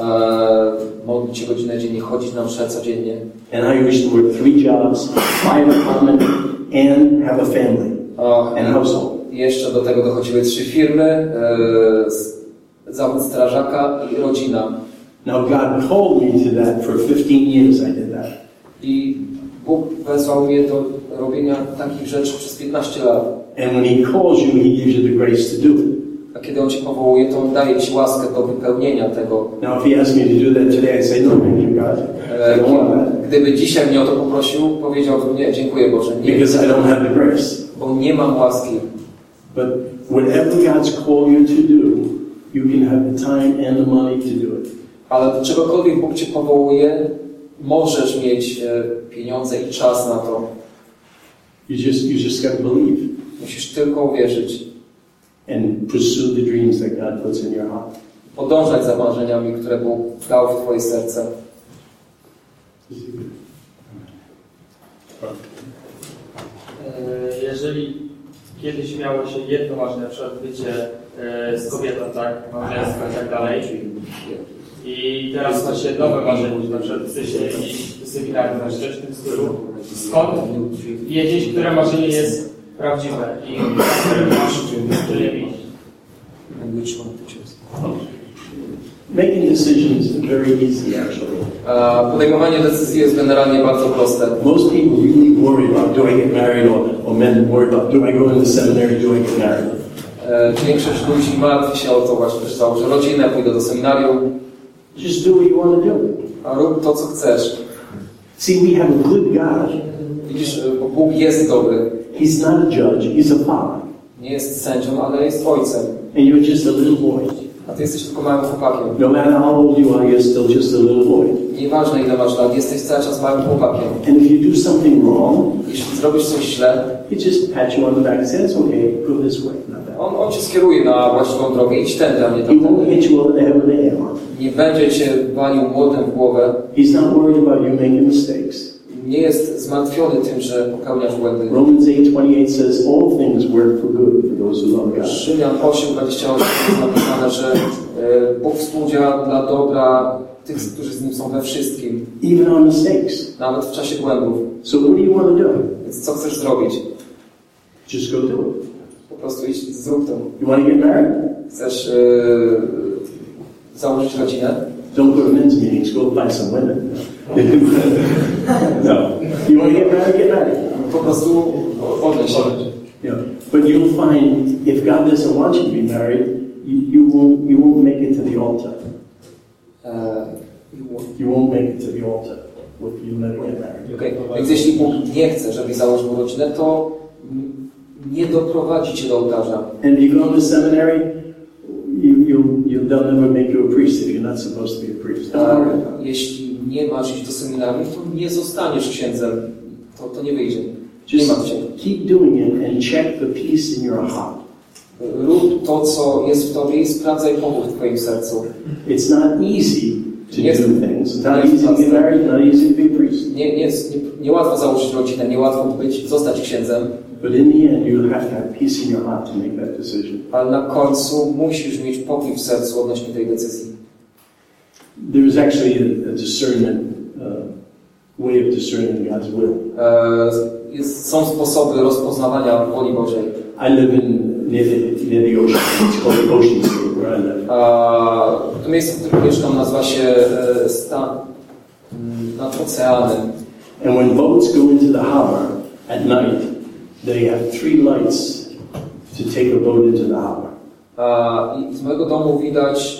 e, modlić się godzinę dziennie, chodzić na mszę codziennie. And I used to work three jobs, five apartment, and have a family O, and household. Jeszcze do tego dochodziły trzy firmy, e, zawód strażaka i rodzina. Now God called me to that for fifteen years. I did that. I Bóg wezwał mnie do robienia takich rzeczy przez piętnaście lat. And when He calls you, He gives you the grace to do it. A kiedy On Cię powołuje, to On daje Ci łaskę do wypełnienia tego. Now, if He asked me to do that today, I'd say, no, thank you, God. I don't want that. Gdyby dzisiaj mnie o to poprosił, powiedziałbym nie, dziękuję Boże, nie. Because I don't have the grace. Bo nie mam łaski. But whatever God's called you to do, you can have the time and the money to do it. Ale do czegokolwiek Bóg Cię powołuje, możesz mieć e, pieniądze i czas na to. You just, you just got to believe Musisz tylko uwierzyć. and pursue the dreams that God puts in your heart. Podążać za marzeniami, które Bóg dał w Twoje serce. Jeżeli kiedyś miało się jedno marzenie, na przykład bycie e, z kobietą, tak, małżeństwo i tak dalej, i teraz macie nowe marzenie, na przykład chcecie iść do seminarium na rzecz w tym stylu, skąd wiedzieć, które marzenie jest prawdziwe i które masz, które iść? Making decisions is very easy, actually. A podejmowanie decyzji jest generalnie bardzo proste. Most people really worry about, do I get married, or, or men worry about, do I go into seminary, do I get married? E, większość ludzi martwi się o to właśnie, że założę rodzinę, pójdę do seminarium. Just do what you want to do. A rób to, co chcesz. See, we have a good God. Widzisz, bo Bóg jest dobry. He's not a judge, He's a father. Nie jest sędzią, ale jest ojcem. And you're just a little boy. A ty jesteś tylko małym chłopakiem. No matter how old you are, you're still just a little boy. Nieważne ile masz lat, jesteś cały czas małym chłopakiem. And if you do something wrong, Jeśli zrobisz coś źle, He just pats you on the back and says, okay, go this way, not that. on, on cię skieruje na właściwą drogę. Idź tędy, a nie He won't tamtędy. hit you over the head with a hammer. Nie będzie cię walił młotem w głowę. He's not worried about you making mistakes. Nie jest zmartwiony tym, że popełniasz błędy. Romans eight twenty-eight says, all things work for good for those who love God. Rzymian osiem dwadzieścia osiem jest napisane, że e, Bóg współdziała dla dobra tych, którzy z Nim są we wszystkim. Even our mistakes. Nawet w czasie błędów. So what do you want to do? Więc co chcesz zrobić? Just go do it. Po prostu idź, zrób to. You want to get married? Chcesz e, założyć rodzinę? Don't go to men's meetings, go find some women. No. You want to get married, get married. Po prostu odnieś się. Yeah. But you'll find if God doesn't want you to be married, you, you won't you won't make it to the altar. E, You won't make it to the altar if you never get married. Okay. Więc jeśli Bóg nie chce, żebyś założył rodzinę, to nie doprowadzi cię do ołtarza. And if you go to seminary, you, you'll, you'll, they'll never make you a priest if you're not supposed to be a priest. A jeśli nie masz iść do seminarium, to nie zostaniesz księdzem. To, to nie wyjdzie. Nie Just martw się. keep doing it and check the peace in your heart. Rób to, co jest w tobie i sprawdzaj pokój w twoim sercu. It's not easy to Yes. do things. It's not easy to get married, not easy to be a priest. Nie, nie, jest- nie, niełatwo założyć rodzinę, niełatwo być, zostać księdzem, But in the end, you'll have to have peace in your heart to make that decision. ale na końcu musisz mieć pokój w sercu odnośnie tej decyzji. There is actually a, a discernment, uh, way of discerning God's will. E, jest, są sposoby rozpoznawania woli Bożej. I live in near the, near the ocean. It's called the Ocean State, where I live. A to miejsce, w którym mieszkam, nazywa się e, stan mm, nad oceanem. And when boats go into the harbor at night, they have three lights to take a boat into the harbor. A, I z mojego domu widać,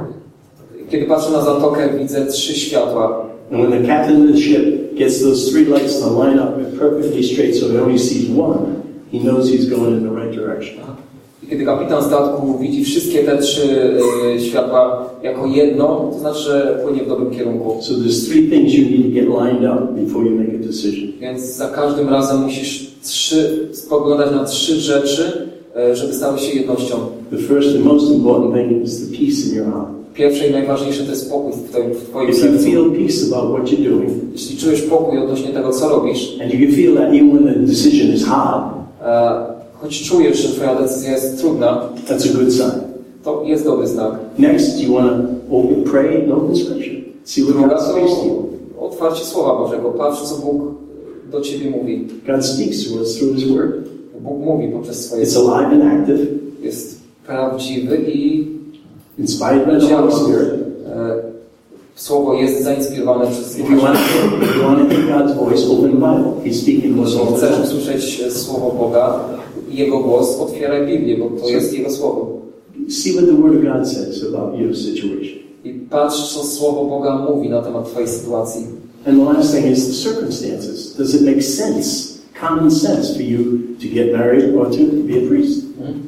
kiedy patrzę na zatokę, widzę trzy światła. And when the captain of the ship gets those three lights to line up perfectly straight so he only sees one, he knows he's going in the right direction. I kiedy kapitan statku widzi wszystkie te trzy e, światła jako jedno, to znaczy, że płynie w dobrym kierunku. So there's three things you need to get lined up before you make a decision. Więc za każdym razem musisz trzy, spoglądać na trzy rzeczy, e, żeby stały się jednością. The first and most important thing is the peace in your heart. Pierwsze i najważniejsze to jest spokój w twoim, w twoim If you sercu. feel peace about what you're doing, Jeśli czujesz pokój odnośnie tego, co robisz, and you can feel that even when the decision is hard, e, choć czujesz, że twoja decyzja jest trudna, that's a good sign. to jest dobry znak. Next, you want to open, pray, and open Scripture. See what Druga God speaks to to you. otwarcie Słowa Bożego. Patrz, co Bóg do ciebie mówi. God speaks to us through His Word. Bóg mówi poprzez swoje It's słowa. alive and active, Jest prawdziwy i inspired by the działa. Holy Spirit. E, Słowo jest zainspirowane przez If you want to, if you want to hear God's voice, open the Bible. He's speaking to us all Jeśli the chcesz time. usłyszeć Słowo Boga i Jego głos, otwieraj Biblię, bo to jest Jego Słowo. See what the Word of God says about your situation. I patrz, co Słowo Boga mówi na temat twojej sytuacji. And the last thing is the circumstances. Does it make sense, common sense for you to get married or to be a priest?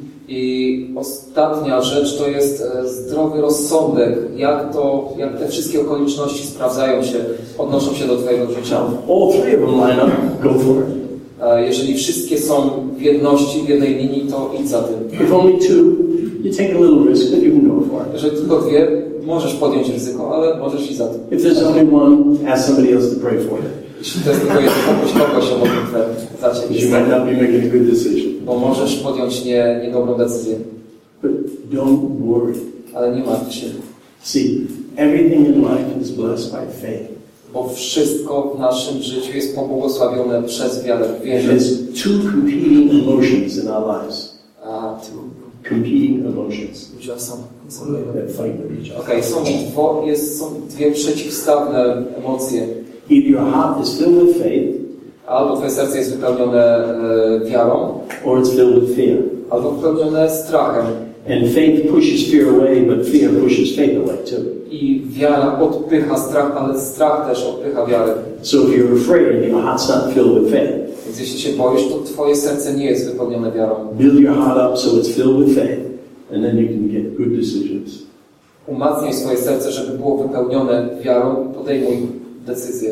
I ostatnia rzecz to jest e, zdrowy rozsądek. Jak to, jak te wszystkie okoliczności sprawdzają się, odnoszą się do twojego życia. All three of them line up, go for it. E, Jeżeli wszystkie są w jedności, w jednej linii, to idź za tym. If only two, you take a little risk, but you can go for it. Jeżeli tylko dwie, możesz podjąć ryzyko, ale możesz iść za tym. If there's only one, ask somebody else to pray for you. Jeśli to jest tylko jedno, poproś kogoś o modlitwę za Because you ciebie, might not be making a good decision. bo możesz podjąć nie, niedobrą decyzję. But don't worry. Ale nie martw się, See, everything in life is blessed by faith. bo wszystko w naszym życiu jest pobłogosławione przez wiarę. Wierzę. There's two competing emotions in our lives. A, tu. Competing emotions Wziąłem sam. that fight with each other. Okej, są, dwo, jest, są dwie przeciwstawne emocje. Either your heart is filled with faith, Albo twoje serce jest wypełnione e, wiarą, or it's filled with fear. albo wypełnione strachem. And faith pushes fear away, but fear pushes faith away too. I wiara odpycha strach, ale strach też odpycha wiarę. So if you're afraid, your heart's not filled with faith. Więc jeśli się boisz, to twoje serce nie jest wypełnione wiarą. Build your heart up so it's filled with faith, and then you can get good decisions. Umacniaj swoje serce, żeby było wypełnione wiarą i podejmuj decyzję.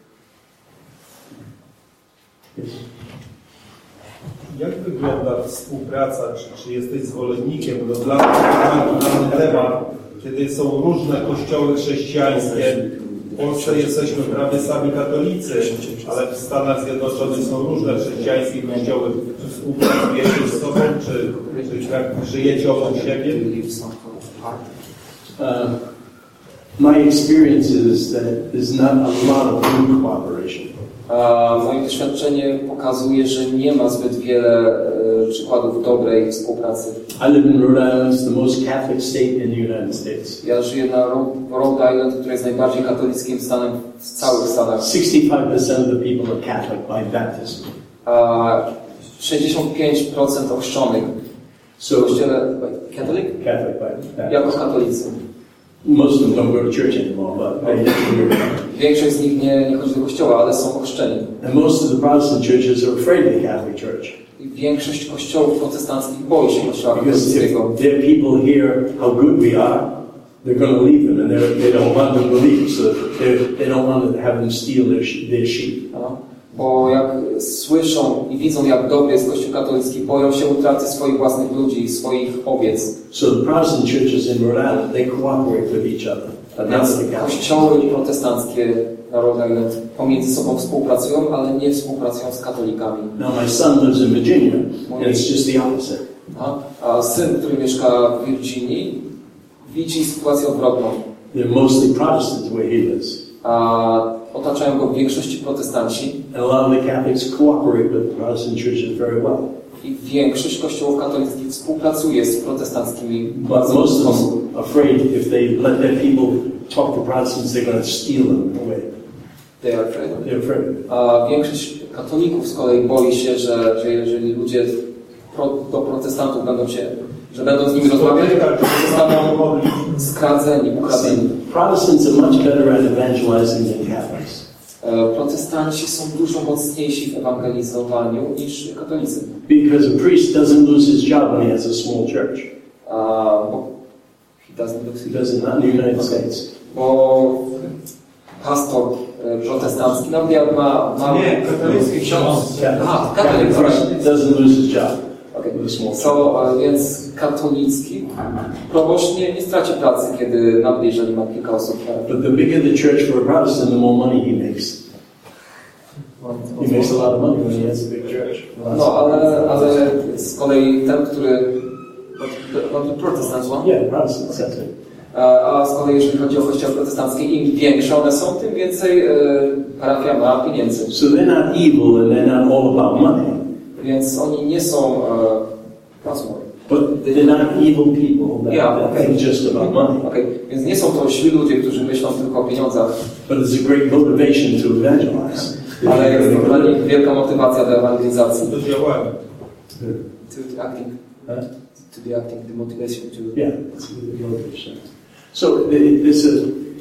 Jak wygląda współpraca, czy, czy jesteś zwolennikiem, bo dla mnie dany temat, kiedy są różne kościoły chrześcijańskie, w Polsce jesteśmy prawie sami katolicy, ale w Stanach Zjednoczonych są różne chrześcijańskie kościoły. Czy współpracujecie z sobą, czy, czy jak żyjecie obok siebie? Uh, my experience is that there's not a lot of good cooperation. A moje doświadczenie pokazuje, że nie ma zbyt wiele e, przykładów dobrej współpracy. I live in Rhode Island. It's the most Catholic state in the United States. Ja żyję na Ro- Rhode Island, który jest najbardziej katolickim stanem w całych Stanach. sixty-five percent of the people are Catholic by baptism. A sześćdziesiąt pięć procent ochrzczonych w So kościele katolik? Catholic by Jako baptism. katolicy. Most of them don't go to church anymore, but they Większość z nich nie, nie chodzi do kościoła, ale są ochrzczeni. and most of the Protestant churches are afraid of the Catholic Church. I większość kościołów protestanckich boi się kościoła Because if katolickiego. their people hear how good we are, they're going to leave them, and they're- they don't want them to leave, so they they don't want to have them steal their, sh- their sheep. No, bo jak słyszą i widzą, jak dobry jest Kościół katolicki, boją się utraty swoich własnych ludzi i swoich owiec. So the Protestant churches in Rhode Island, they cooperate with each other. But not Więc the Catholics. kościoły protestanckie na Rhode Island pomiędzy sobą współpracują, ale nie współpracują z katolikami. Now my son lives in Virginia, and it's just the opposite. A, a syn, który mieszka w Virginii, widzi sytuację odwrotną. They're mostly Protestants where he lives. A otaczają go w większości protestanci And a lot of the Catholics cooperate with the Protestant churches very well. i większość kościołów katolickich współpracuje z protestanckimi w But bardzo most of sposób. them are afraid if they let their people talk to Protestants, they're going to steal them away. They are afraid. They're afraid. A większość katolików z kolei boi się, że, że jeżeli ludzie pro, do protestantów będą się, że będą z nimi rozmawiać, zostaną skradzeni, ukradeni. Protestants are much better at evangelizing than Catholics. E, Protestanci są dużo mocniejsi w ewangelizowaniu niż katolicy. Because a priest doesn't lose his job when he has a small church. A, bo, he doesn't look He does it not in the United States. bo pastor e, protestancki no, ma, ma, ma Nie, katolicki ksiądz. A, Catholic katolik, priest doesn't lose his job okay. with a small church. So, e, więc katolicki proboszcz nie, nie straci pracy, kiedy nawet jeżeli ma kilka osób. But the bigger the church for a Protestant, the more money he makes. He makes a lot of money when he has a big church. No, ale, ale z kolei ten, który protestant, Yeah, Protestants, that's it. a z kolei jeżeli chodzi o kościoły protestanckie, im większe one są, tym więcej e, parafia ma pieniędzy. So they're not evil and they're not all about money. Więc oni nie są e, But they're not evil people that, Yeah, that okay. think just about money. okay. Więc nie są to źli ludzie, którzy myślą tylko o pieniądzach, But it's a great motivation to evangelize. ale jest to dla nich wielka motywacja do ewangelizacji. Do działania. To the acting, Huh? to the acting, the motivation to... Yeah, it's a motivation. So th- this is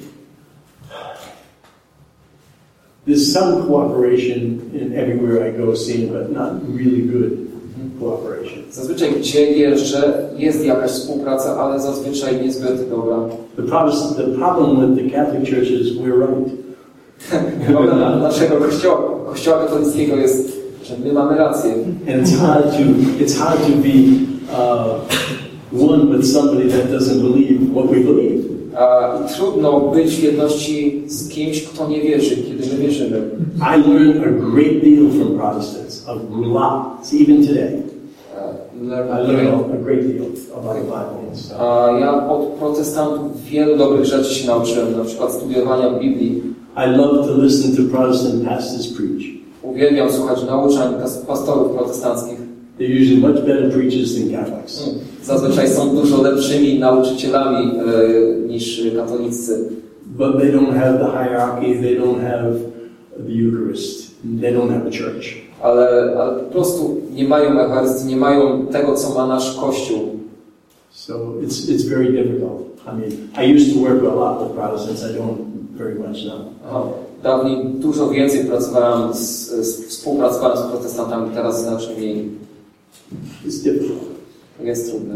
there's some cooperation in everywhere I go seeing, but not really good cooperation. Zazwyczaj gdzie jeżdżę, jest jakaś współpraca, ale zazwyczaj niezbyt dobra. The, Protestant, the problem with the Catholic Church is we're right. Problem naszego kościoła, kościoła katolickiego jest, że my mamy rację. And it's hard to it's hard to be uh, one with somebody that doesn't believe what we believe. A, I trudno być w jedności z kimś, kto nie wierzy, kiedy my wierzymy. I learned a great deal from Protestants, a lot, even today. I learned a great deal about the Bible and stuff. A ja od protestantów wielu dobrych rzeczy się nauczyłem, na przykład studiowania Biblii. I love to listen to Protestant pastors preach. Uwielbiam słuchać nauczań pas- pastorów protestanckich. They're usually much better preachers than Catholics. Zazwyczaj są dużo lepszymi nauczycielami e, niż katolicy. But they don't have the hierarchy, they don't have the Eucharist, they don't have a church. Ale, ale po prostu nie mają Eucharystii, nie mają tego, co ma nasz Kościół. So it's it's very difficult. I mean, I used to work a lot with Protestants, I don't very much now. Aha. Dawniej dużo więcej pracowałem, z, z, współpracowałem z protestantami, teraz znacznie mniej. It's difficult. Jest trudne.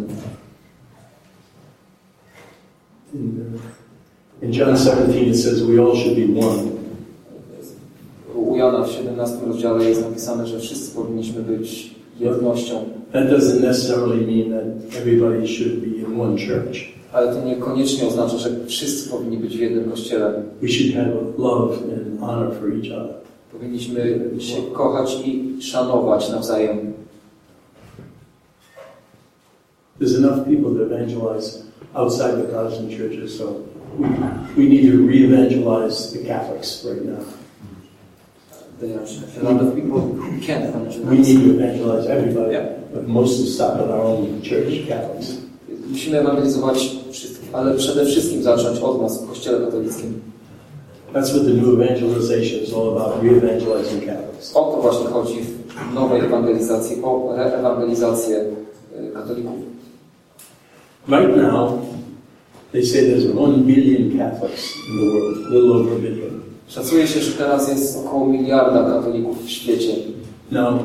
In, uh, in John seventeen it says we all should be one. U Jana w siedemnastym rozdziale jest napisane, że wszyscy powinniśmy być jednością. That doesn't necessarily mean that everybody should be in one church. Ale to niekoniecznie oznacza, że wszyscy powinni być w jednym kościele. We should have love and honor for each other. Powinniśmy się kochać i szanować nawzajem. There's enough people to evangelize outside the Protestant churches, so we, we need to re-evangelize the Catholics right now. There are a lot of people who can evangelize. We need to evangelize everybody, Yeah. but mostly stop at our own church, Catholics. Musimy ewangelizować wszystkich, ale przede wszystkim zacząć od nas w Kościele katolickim. That's what the new evangelization is all about, re-evangelizing Catholics. O to właśnie chodzi w nowej ewangelizacji, o reewangelizację y, katolików. Right now, they say there's one billion Catholics in the world, a little over a billion. Szacuje się, że teraz jest około miliarda katolików w świecie. Now,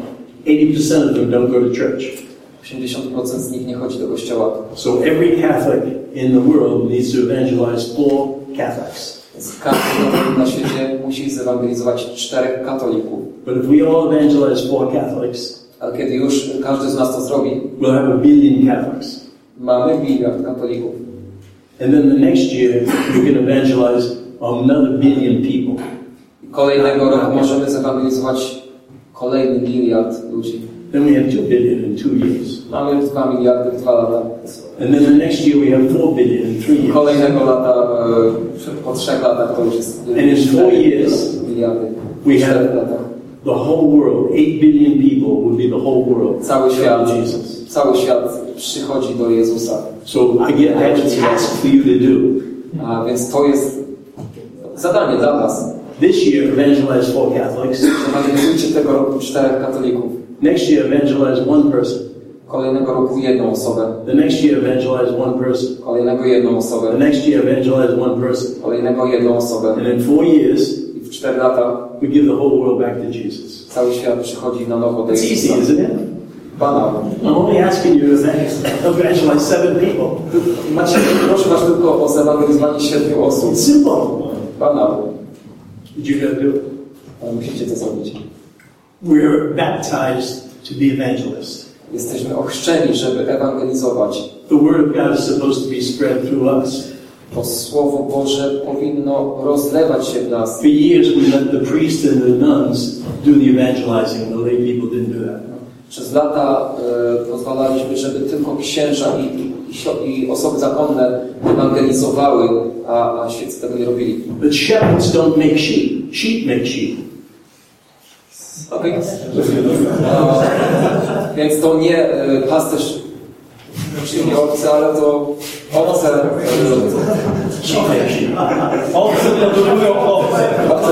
eighty percent of them don't go to church. osiemdziesiąt procent z nich nie chodzi do kościoła. So every Catholic in the world needs to evangelize four Catholics. Więc każdy katolik na świecie musi zewangelizować czterech katolików. But if we all evangelize four Catholics, ale kiedy już każdy z nas to zrobi, we'll have a billion Catholics. Mamy miliard katolików. And then the next year, we can evangelize another billion people. I kolejnego roku możemy zewangelizować kolejny miliard ludzi. Then we have two billion in two years. Mamy dwa miliardy w dwa lata. And then the next year we have four billion in three years. Kolejnego lata, e, po trzech latach to już jest And in four years, miliardy. we have the whole world, eight billion people will be the whole world. Cały świat, Jesus. cały świat przychodzi do Jezusa. So I get I have a task for you to do. A więc to jest zadanie dla nas. This year, evangelize four Catholics. Ewangelizujcie tego roku czterech katolików. Next year, evangelize one person. Kolejnego roku jedną osobę. The next year, evangelize one person. Kolejnego jedną osobę. The next year, evangelize one person. Kolejnego jedną osobę. And in four years, i w cztery lata, we give the whole world back to Jesus. Cały świat przychodzi na nowo do It's Jezusa. easy, isn't it? Banalne. I'm only asking you to evangelize seven people. Macie, proszę was tylko o zewangelizowanie siedmiu osób. It's simple. Banalne. But you gotta do it. Ale musicie to zrobić. We're baptized to be evangelists. Jesteśmy ochrzczeni, żeby ewangelizować. The Word of God is supposed to be spread through us. To Słowo Boże powinno rozlewać się w nas. For years we let the priests and the nuns do the evangelizing. The lay people didn't do that. Przez lata e, pozwalaliśmy, żeby tylko księża i, i, i osoby zakonne ewangelizowały, a, a świeccy tego nie robili. But shepherds don't make sheep. Sheep make sheep. Okay. No, więc to nie e, pasterz przyjmie owce, ale to owce. Owce produkują owce.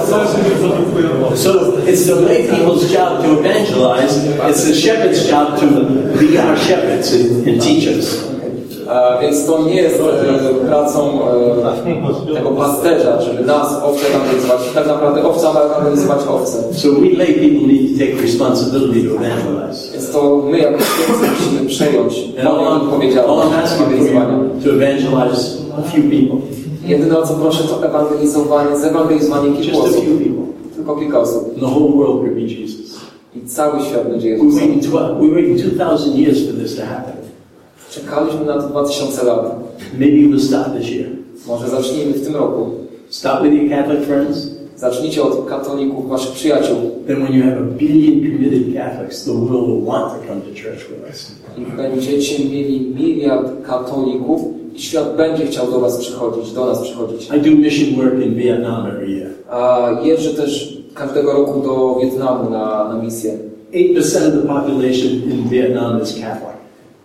So it's the lay people's job to evangelize. It's the shepherd's job to be our shepherds and, and teach us. A, więc to nie jest e, pracą e, tego pasterza, żeby nas owce ewangelizować. Tak naprawdę owca ma ewangelizować owce. So we lay people need to take responsibility to evangelize. Więc to my jako świeccy musimy przejąć odpowiedzialność ewangelizowania. To evangelize a few people. Jedyne o co proszę to ewangelizowanie, zewangelizowanie kilku Just a osób. few people. Tylko kilka osób. The whole world will be Jesus. I cały świat będzie We're Jezusem. waiting, twelve, we're waiting two thousand years for this to happen. Czekaliśmy na to dwa tysiące lat. Maybe we'll start this year. Może zacznijmy w tym roku. Start with your Catholic friends. Zacznijcie od katolików, waszych przyjaciół. Then when you have a billion committed Catholics, the world will want to come to church with us. I będziecie mieli miliard katolików i świat będzie chciał do was przychodzić, do nas przychodzić. I do mission work in Vietnam every year. A jeżdżę też każdego roku do Wietnamu na, na misję. eight percent of the population in Vietnam is Catholic.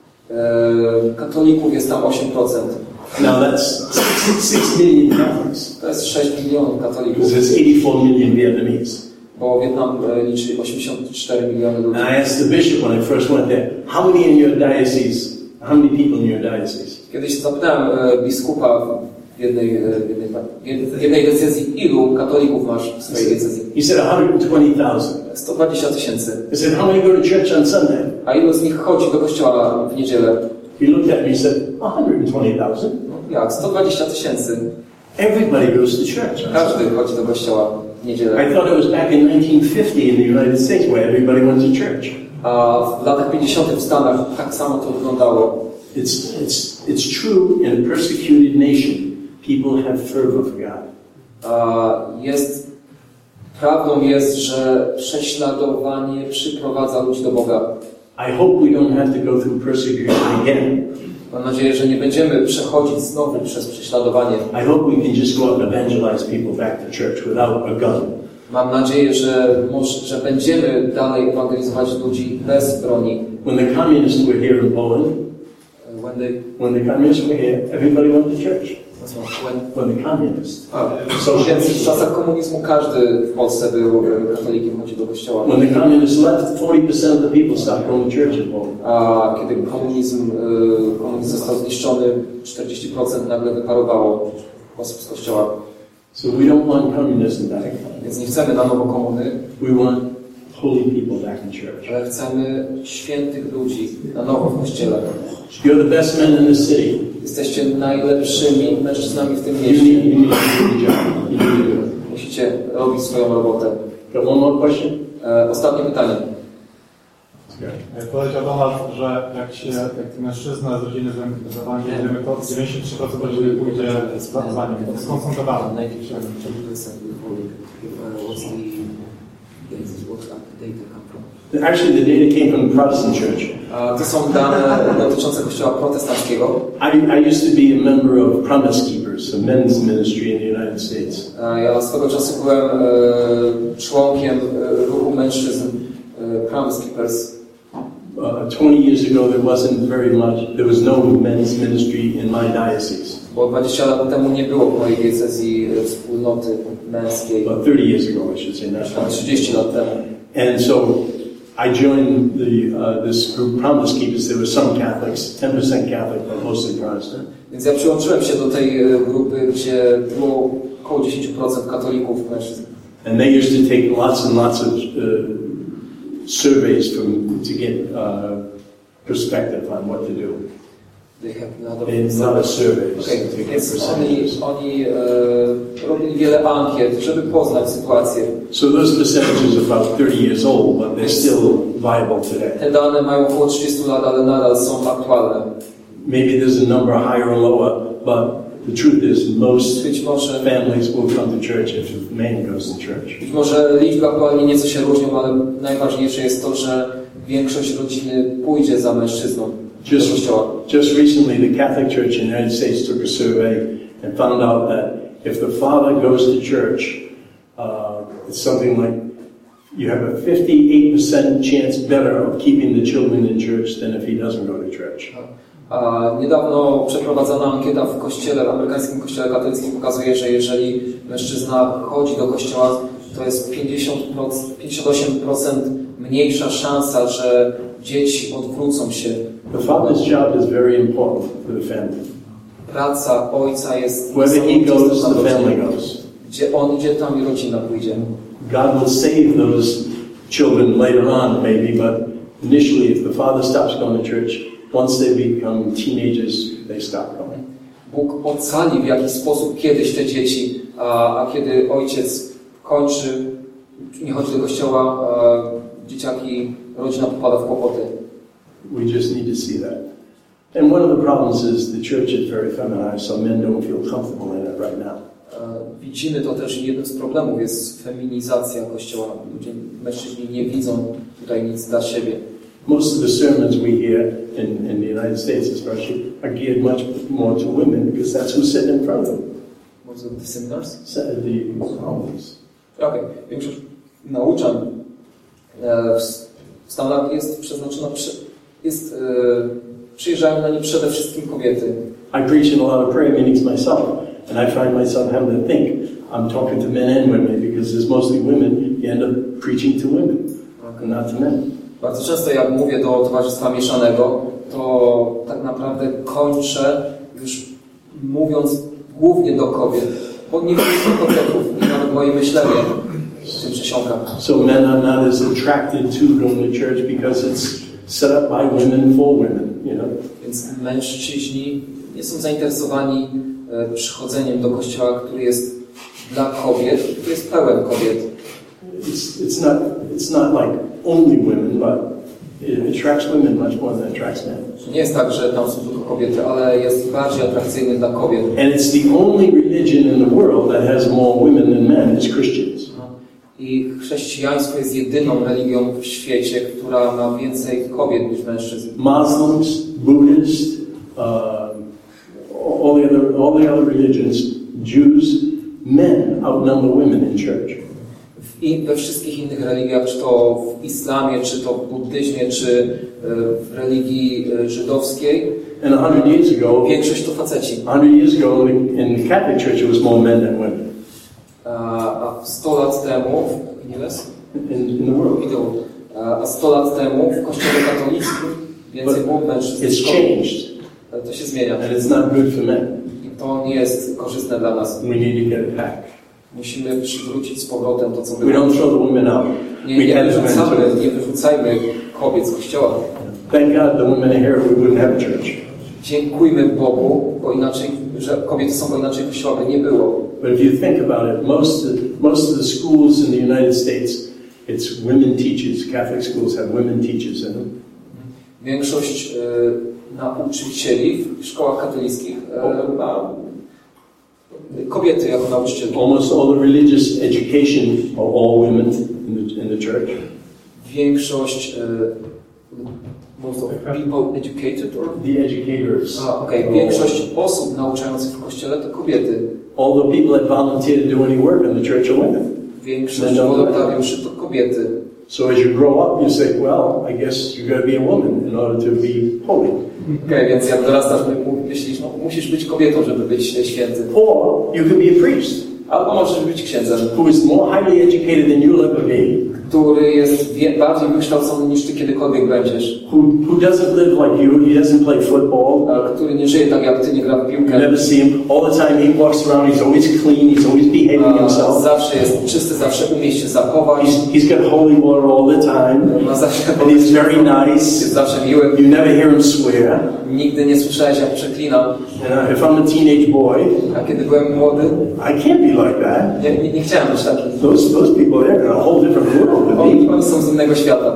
E, katolików jest tam osiem procent. Now that's six, six million Catholics. To jest sześć milionów katolików. Because there's eighty-four million Vietnamese. Bo Wietnam e, liczy osiemdziesiąt cztery miliony ludzi. And I asked the bishop when I first went there, how many in your diocese, how many people in your diocese? Kiedyś zapytałem e, biskupa w jednej, e, w jednej, w jednej decyzji, ilu katolików masz w swojej decyzji? He said one hundred twenty thousand. sto dwadzieścia tysięcy. I said, how many go to church on Sunday? A ilu z nich chodzi do kościoła w niedzielę? He looked at me and said, one hundred twenty thousand. Jak? sto dwadzieścia tysięcy. Everybody goes to church. Każdy chodzi do kościoła w niedzielę. I thought it was back in nineteen fifty in the United States where everybody went to church. A w latach pięćdziesiątych w Stanach tak samo to wyglądało. It's, it's, it's true in a persecuted nation. People have fervor for God. A jest, prawdą jest, że prześladowanie przyprowadza ludzi do Boga. I hope we don't have to go through persecution again. Mam nadzieję, że nie będziemy przechodzić znowu przez prześladowanie. I hope we can just go out and evangelize people back to church without a gun. Mam nadzieję, że, może, że będziemy dalej ewangelizować ludzi bez broni. When the communists were here in Poland, When they, when the communists were here, everybody went to church. when, When the communists. a, więc w czasach komunizmu każdy w Polsce był e, katolikiem, chodził do kościoła. When the communists left, forty percent of the people stopped going to church in Poland. A kiedy komunizm, e, komunizm został zniszczony, czterdzieści procent nagle wyparowało osób z kościoła. So we don't want communism back. Więc nie chcemy na nowo komuny. We want holy people back in church. Ale chcemy świętych ludzi na nowo w Kościele. You're the best men in the city. Jesteście najlepszymi mężczyznami w tym You mieście. need, you need to do your job. You need to do it. Musicie robić swoją robotę. Got one more question? E, ostatnie pytanie. Powiedział Donald, że jak się, jak mężczyzna z rodziny zaangażujemy, to dziewięćdziesiąt trzy procent rodziny pójdzie z pracowaniem. To jest skoncentrowane. Actually, the data came from the Protestant church. To są dane dotyczące Kościoła protestanckiego. I, I used to be a member of Promise Keepers, a men's ministry in the United States. Ja swego czasu byłem e, członkiem e, ruchu mężczyzn e, Promise Keepers. Uh, twenty years ago, there wasn't very much. There was no men's ministry in my diocese. Bo dwadzieścia lat temu nie było w mojej diecezji wspólnoty męskiej. About thirty years ago, I should say, not twenty. trzydzieści lat temu. And so I joined the, uh, this group, Promise Keepers. There were some Catholics, ten percent Catholic, but mostly Protestant. Więc ja przyłączyłem się do tej grupy, gdzie było około dziesięć procent katolików mężczyzn. And they used to take lots and lots of uh, surveys from to get uh, perspective on what to do. They have a lot of, They had a lot of surveys okay. to get Więc oni, percentages. oni e, robili wiele ankiet, żeby poznać sytuację. So those percentages are about thirty years old, but they're still viable today. Te dane mają około trzydzieści lat, ale nadal są aktualne. Maybe there's a number higher or lower, but the truth is most Być może, families will come to church if the man goes to church. być może liczby aktualnie nieco się różnią, ale najważniejsze jest to, że większość rodziny pójdzie za mężczyzną do Just, kościoła. just recently, the Catholic Church in the United States took a survey and found out that if the father goes to church, uh, it's something like you have a fifty-eight percent chance better of keeping the children in church than if he doesn't go to church. A niedawno przeprowadzona ankieta w kościele, w amerykańskim kościele katolickim pokazuje, że jeżeli mężczyzna chodzi do kościoła, to jest pięćdziesiąt procent, pięćdziesiąt osiem procent mniejsza szansa, że dzieci odwrócą się. The father's job is very important for the family. Praca ojca jest Wherever he goes, istotna the dla family rodziny. goes. Gdzie on idzie, tam i rodzina pójdzie. God will save those children later on, maybe, but initially, if the father stops going to church, once they become teenagers, they stop going. Bóg ocali w jakiś sposób kiedyś te dzieci, a, a kiedy ojciec kończy, nie chodzi do kościoła, a dzieciaki, rodzina popada w kłopoty. We just need to see that. And one of the problems is the church is very feminized, so men don't feel comfortable in it right now. Widzimy to też, jednym z problemów jest feminizacja kościoła. Ludzie, mężczyźni nie widzą tutaj nic dla siebie. Most of the sermons we hear in, in the United States especially are geared much more to women because that's who's sitting in front of them. Most of the seminars? The homilies. Okej, okay. Większość nauczań e, w Stanach jest przeznaczona, jest, e, przyjeżdżają na nie przede wszystkim kobiety. I preach in a lot of prayer meetings myself, and I find myself having to think I'm talking to men and women because there's mostly women. You end up preaching to women, okay, not to men. Bardzo często jak mówię do towarzystwa mieszanego, to tak naprawdę kończę już mówiąc głównie do kobiet, bo nie widzę kobieków i nawet moje myślenie w tym przesiąka. So men are not as attracted to going to church because it's set up by women for women, you know. Więc mężczyźni nie są zainteresowani e, przychodzeniem do kościoła, który jest dla kobiet, który jest pełen kobiet. It's, it's not it's not like only women, but it attracts women much more than it attracts men. Nie jest tak, że tam są tylko kobiety, ale jest bardziej atrakcyjny dla kobiet. And it's the only religion in the world that has more women than men is Christians. I chrześcijaństwo jest jedyną religią w świecie, która ma więcej kobiet niż mężczyzn. Muslims, Buddhists, uh, all the other all the other religions, Jews, men outnumber women in church. I we wszystkich innych religiach, czy to w islamie, czy to w buddyzmie, czy w religii żydowskiej, And a hundred years ago, większość to faceci. a hundred years ago in the Catholic Church, it was more men than women. A sto lat temu, in, in the world, a sto lat temu w Kościele katolickim więcej było mężczyzn. It's changed. To się zmienia. And it's not good for men. I to nie jest korzystne dla nas. We need to get it back. Musimy przywrócić z powrotem to, co We było. don't throw the women out. Nie, We nie, had them wyrzucamy, into nie wyrzucajmy kobiet z kościoła. Thank God the women are here. We wouldn't have a church. Dziękujmy Bogu, bo inaczej, że kobiety są, bo inaczej kościoła by nie było. But if you think about it, most of, most of the schools in the United States, it's women teachers. Catholic schools have women teachers in them. Większość e, nauczycieli w szkołach katolickich e, ma kobiety jako nauczycielki. Almost all the religious education are all women in the, in the church. Większość e, most of people educated or? The educators. A, okay. Większość osób nauczających w kościele to kobiety. All the people that volunteer to do any work in the church are women. Większość wolontariuszy to kobiety. So as you grow up, you say, well, I guess you've got to be a woman in order to be holy. Okej, okay, więc jak dorastasz, myślisz, no musisz być kobietą, żeby być święty. Or you could be a priest. Albo możesz być księdzem. Who is more highly educated than you'll ever be. Który jest wie, bardziej wykształcony niż ty kiedykolwiek będziesz. Who, who doesn't live like you, he doesn't play football. A, który nie żyje tak jak ty, nie gra w piłkę. You never see him all the time. He walks around, he's always clean, he's always behaving A, himself. zawsze jest czysty, zawsze umie się zachować. He's, he's got holy water all the time. Ma zawsze And he's very nice. Jest zawsze miły. You never hear him swear. Nigdy nie słyszałeś jak przeklinam. And uh, if I'm a teenage boy, A kiedy byłem młody, I can't be like that. nie, nie, nie chciałem być taki. Those, those people, they're in a whole different world than Oni, me. oni są z innego świata.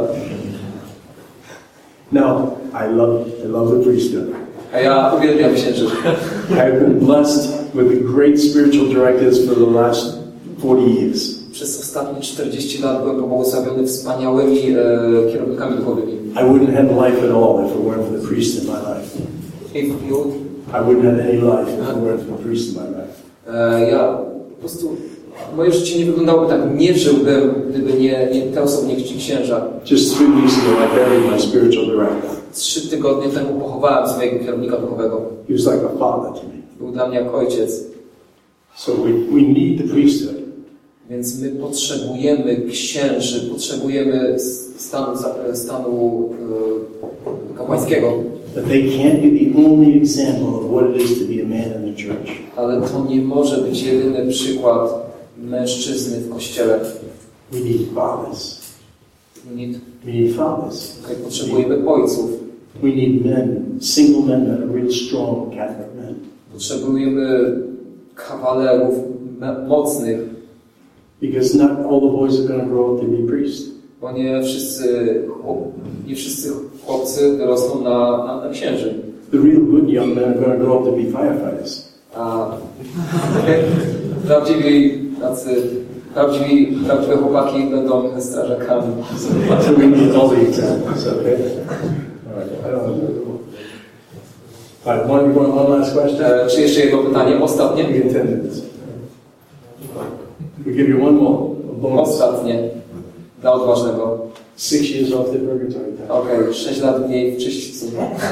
Now, I love, I love the priesthood. A ja uwielbiam księży. I've been blessed with the great spiritual directives for the last forty years. Przez ostatnie czterdzieści lat byłem pobłogosławiony wspaniałymi e, kierownikami duchowymi. I wouldn't have life at all if it weren't for the priest in my life. If you, I wouldn't have any life if it weren't for the priest in my life. e, ja po prostu, moje życie nie wyglądałoby tak, nie żyłbym, gdyby nie, nie te osoby, nie ci księża. Just three weeks ago, I buried my spiritual director. Trzy tygodnie temu pochowałem swojego kierownika duchowego. He was like a father to me. Był dla mnie jak ojciec. So we, we need the priesthood. Więc my potrzebujemy księży, potrzebujemy stanu, stanu e, kapłańskiego. But they can't be the only example of what it is to be a man in the church. Ale to nie może być jedyny przykład mężczyzny w kościele. We need fathers. We need, We need fathers. okay, potrzebujemy ojców. We need men, single men that are real strong Catholic men. Potrzebujemy kawalerów mocnych. Because not all the boys are going to grow up to be priests. Bo nie wszyscy, chłop, nie wszyscy chłopcy wyrosną na, na, na księży. The real good young men are going to grow up to be firefighters. A prawdziwi, tacy, prawdziwi, prawdziwe chłopaki będą strażakami. So we need all the examples, okay? All right, I don't know. All right, one, one, one last question? E, czy jeszcze jedno pytanie? Ostatnie? We get ten minutes. We give you one more. A bonus. Ostatnie. Dla odważnego. Six years off the purgatory time. Okej, okay, sześć lat mniej w czyśćcu.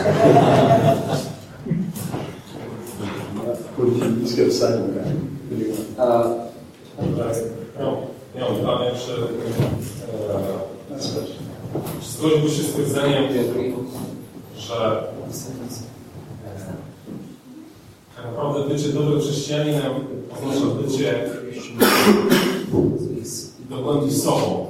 Let's get a silent guy. A, Ja mam pytanie, czy, e, czy zgodziłbyś się z twierdzeniem, że tak naprawdę bycie dobrym chrześcijaninem oznacza bycie do głębi sobą.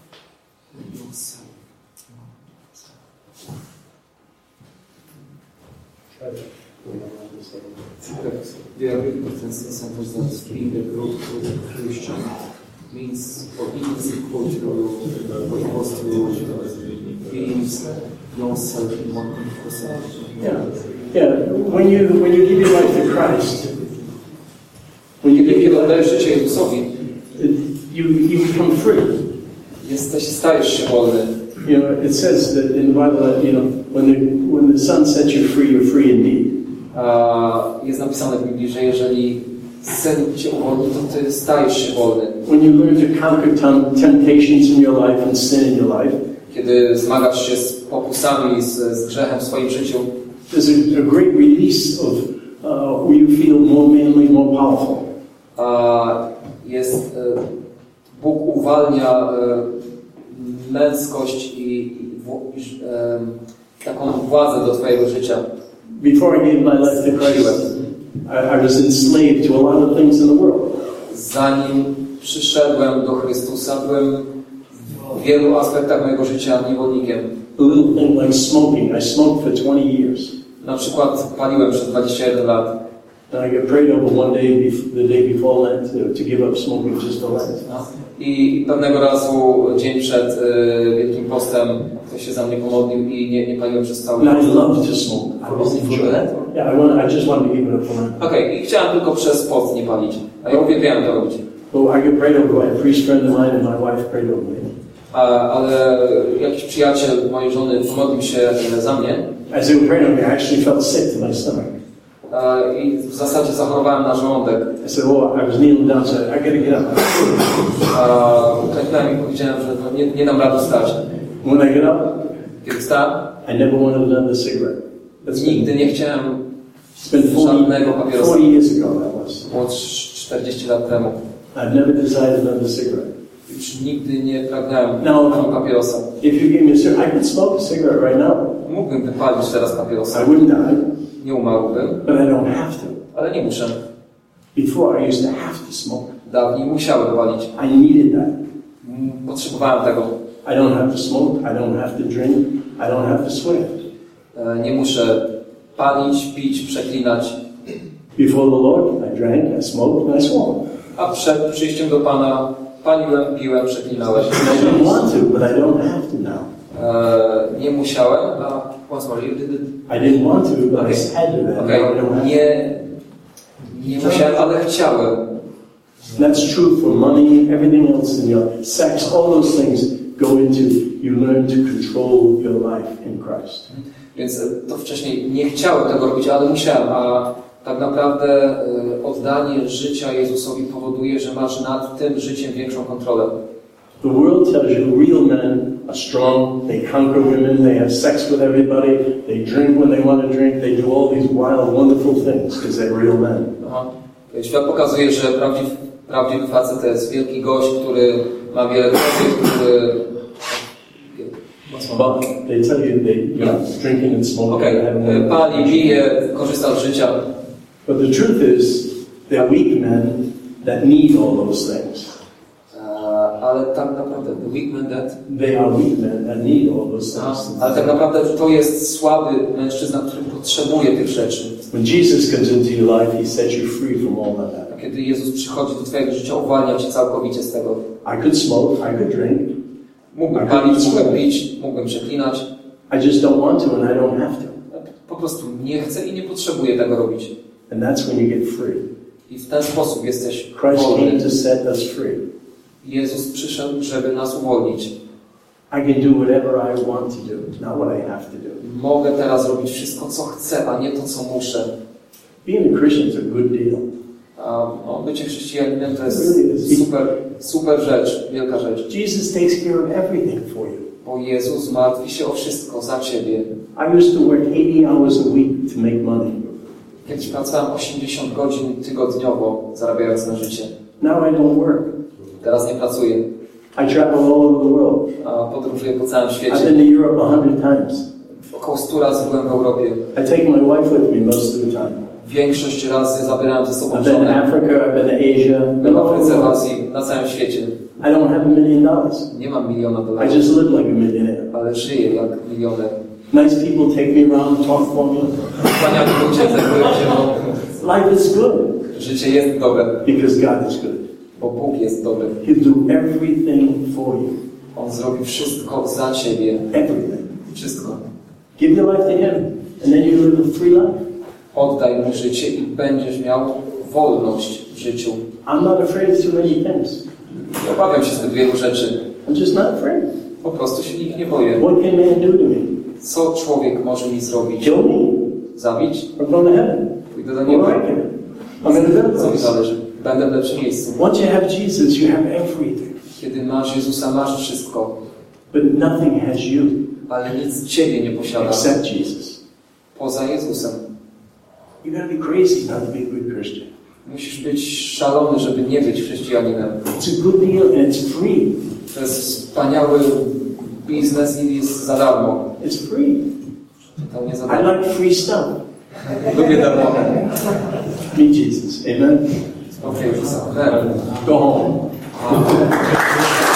Very important sentence that being a good Christian means or it is equal to what equals to being yourself in one percent. Yeah, yeah. When you when you give your life to Christ, when you give Kiedy your life, oddajesz życie Jezusowi, you you become free. jesteś, stajesz się wolny. You know, it says that in the Bible that you know when the when the Son sets you free, you're free indeed. A jest napisane w Biblii, że jeżeli Syn cię uwolni, to ty stajesz się wolny. When you learn to conquer temptations in your life and sin in your life, Kiedy zmagasz się z pokusami, z, z grzechem w swoim życiu, there's a, a great release of uh, where you feel more manly, more powerful. a jest e, Bóg uwalnia e, męskość i, i w, e, taką władzę do twojego życia. Before I gave my life to Christ, I, I was enslaved to a lot of things in the world. zanim przyszedłem do Chrystusa, byłem w wielu aspektach mojego życia niewolnikiem. A little thing like smoking. I smoked for twenty years. Na przykład paliłem przez dwadzieścia jeden lat. And I got prayed over one day, bef- the day before Lent, to, to give up smoking just for Lent. I pewnego razu, dzień przed y, Wielkim Postem, ktoś się za mnie pomodlił i nie, nie paliłem przez cały And I post. love to smoke. I really enjoy it. Yeah, I, want, I just wanted to give it up for Lent. Okej, okay, i chciałem tylko przez post nie palić, a ja uwielbiałem to robić. Well, I got prayed over by a priest friend of mine, and my wife prayed over me. A, ale jakiś przyjaciel mojej żony pomodlił się za mnie. As they were praying over me, I actually felt sick to my stomach. A, I w zasadzie zachorowałem na żołądek. I said, oh, I was kneeling down, so I gotta get up. A uklęknąłem i powiedziałem, że no, nie, nie dam rady wstać. When I get up, Kiedy wstałem, I never wanted another cigarette. That's nigdy nie chciałem It's been żadnego papierosa. forty years ago that was. Było czterdzieści lat temu. I've never desired another cigarette. Już nigdy nie pragnąłem No. papierosa. If you gave me a cigarette, I could smoke a cigarette right now. Mógłbym wypalić teraz papierosa. I wouldn't die, Nie umarłbym, but I don't have to. ale nie muszę. Before, I used to have to smoke. Dawniej musiałem palić. I needed that. Potrzebowałem tego. I don't have to smoke. I don't have to drink. I don't have to swear. E, Nie muszę palić, pić, przeklinać. Before the Lord, I drank, I smoked, and I swore. A przed przyjściem do Pana paliłem, piłem, przeklinałem. I didn't want to, but I don't have to now. E, nie musiałem, a once more, you did it. I didn't want to, but I had to then. Okay. Now I don't have to. Nie, nie musiałem, ale chciałem. That's true for money, everything else in your sex, all those things go into, you learn to control your life in Christ. Więc to wcześniej nie chciałem tego robić, ale musiałem, a tak naprawdę y, oddanie życia Jezusowi powoduje, że masz nad tym życiem większą kontrolę. The world tells you real men are strong, they conquer women, they have sex with everybody, they drink when they want to drink, they do all these wild, wonderful things because they're real men. Aha. Świat pokazuje, że prawdziw, prawdziwy facet to jest wielki gość, który ma wiele kobiet, który... But they tell you they you know, drinking and smoking. Okej, okay. Pali, pije, korzysta z życia. But the truth is, they're weak men that need all those things. Ale tak naprawdę, the weak men that... They are weak men that need all those things. Ale tak naprawdę to jest słaby mężczyzna, który potrzebuje tych rzeczy. When Jesus comes into your life, He sets you free from all of that. Kiedy Jezus przychodzi do twojego życia, uwalnia cię całkowicie z tego. I could smoke, I could drink. Mógłbym palić, mógłbym pić, mógłbym przeklinać. I just don't want to and I don't have to. Po prostu nie chcę i nie potrzebuję tego robić. And that's when you get free. I w ten sposób jesteś Christ came wolny. to set us free. Jezus przyszedł, żeby nas uwolnić. I can do whatever I want to do, not what I have to do. Mogę teraz robić wszystko, co chcę, a nie to, co muszę. Being a Christian is a good deal. A no, bycie chrześcijaninem to jest super, super rzecz, wielka rzecz. Jesus takes care of everything for you. Bo Jezus martwi się o wszystko za ciebie. I used to work eighty hours a week to make money. Kiedyś pracowałem osiemdziesiąt godzin tygodniowo, zarabiając na życie. Now I don't work. Teraz nie pracuję. I travel all over the world. A podróżuję po całym I've świecie. been to Europe a hundred times. Około stu razy byłem w Europie. I take my wife with me most of the time. Większość razy zabierałem ze sobą I've been to żonę. Africa, I've been to Asia. Byłem w Afryce, w Azji, na całym świecie. I don't have a million dollars. Nie mam miliona I dolarów, just live like a millionaire. ale żyję jak milioner. Nice people take me around, talk for me. Wspaniali ludzie zajmują się mną. Life is good Życie jest dobre, because God is good. bo Bóg jest dobry. He'll do everything for you. On zrobi wszystko za ciebie. Everything. Wszystko. Give your life to Him, and then you live a free life. Oddaj mu życie i będziesz miał wolność w życiu. I'm not afraid of too many things. Nie obawiam się zbyt wielu rzeczy. I'm just not afraid. Po prostu się ich nie boję. What can man do to me? Co człowiek może mi zrobić? Kill me? Zabić? I'm going to heaven. Pójdę do What nieba. do I care? I'm in a better Co mi place. zależy? Będę w lepszym miejscu. Once you have Jesus, you have everything. Kiedy masz Jezusa, masz wszystko. But nothing has you Ale nic ciebie nie posiada except Jesus. poza Jezusem. You gotta be crazy not to be a good Christian. Musisz być szalony, żeby nie być chrześcijaninem. It's a good deal and it's free. To jest wspaniały biznes i jest za darmo. It's free. To nie za I darmo. like free stuff. Lubię darmowe. Meet Jesus. Amen. Okay, so, Go home.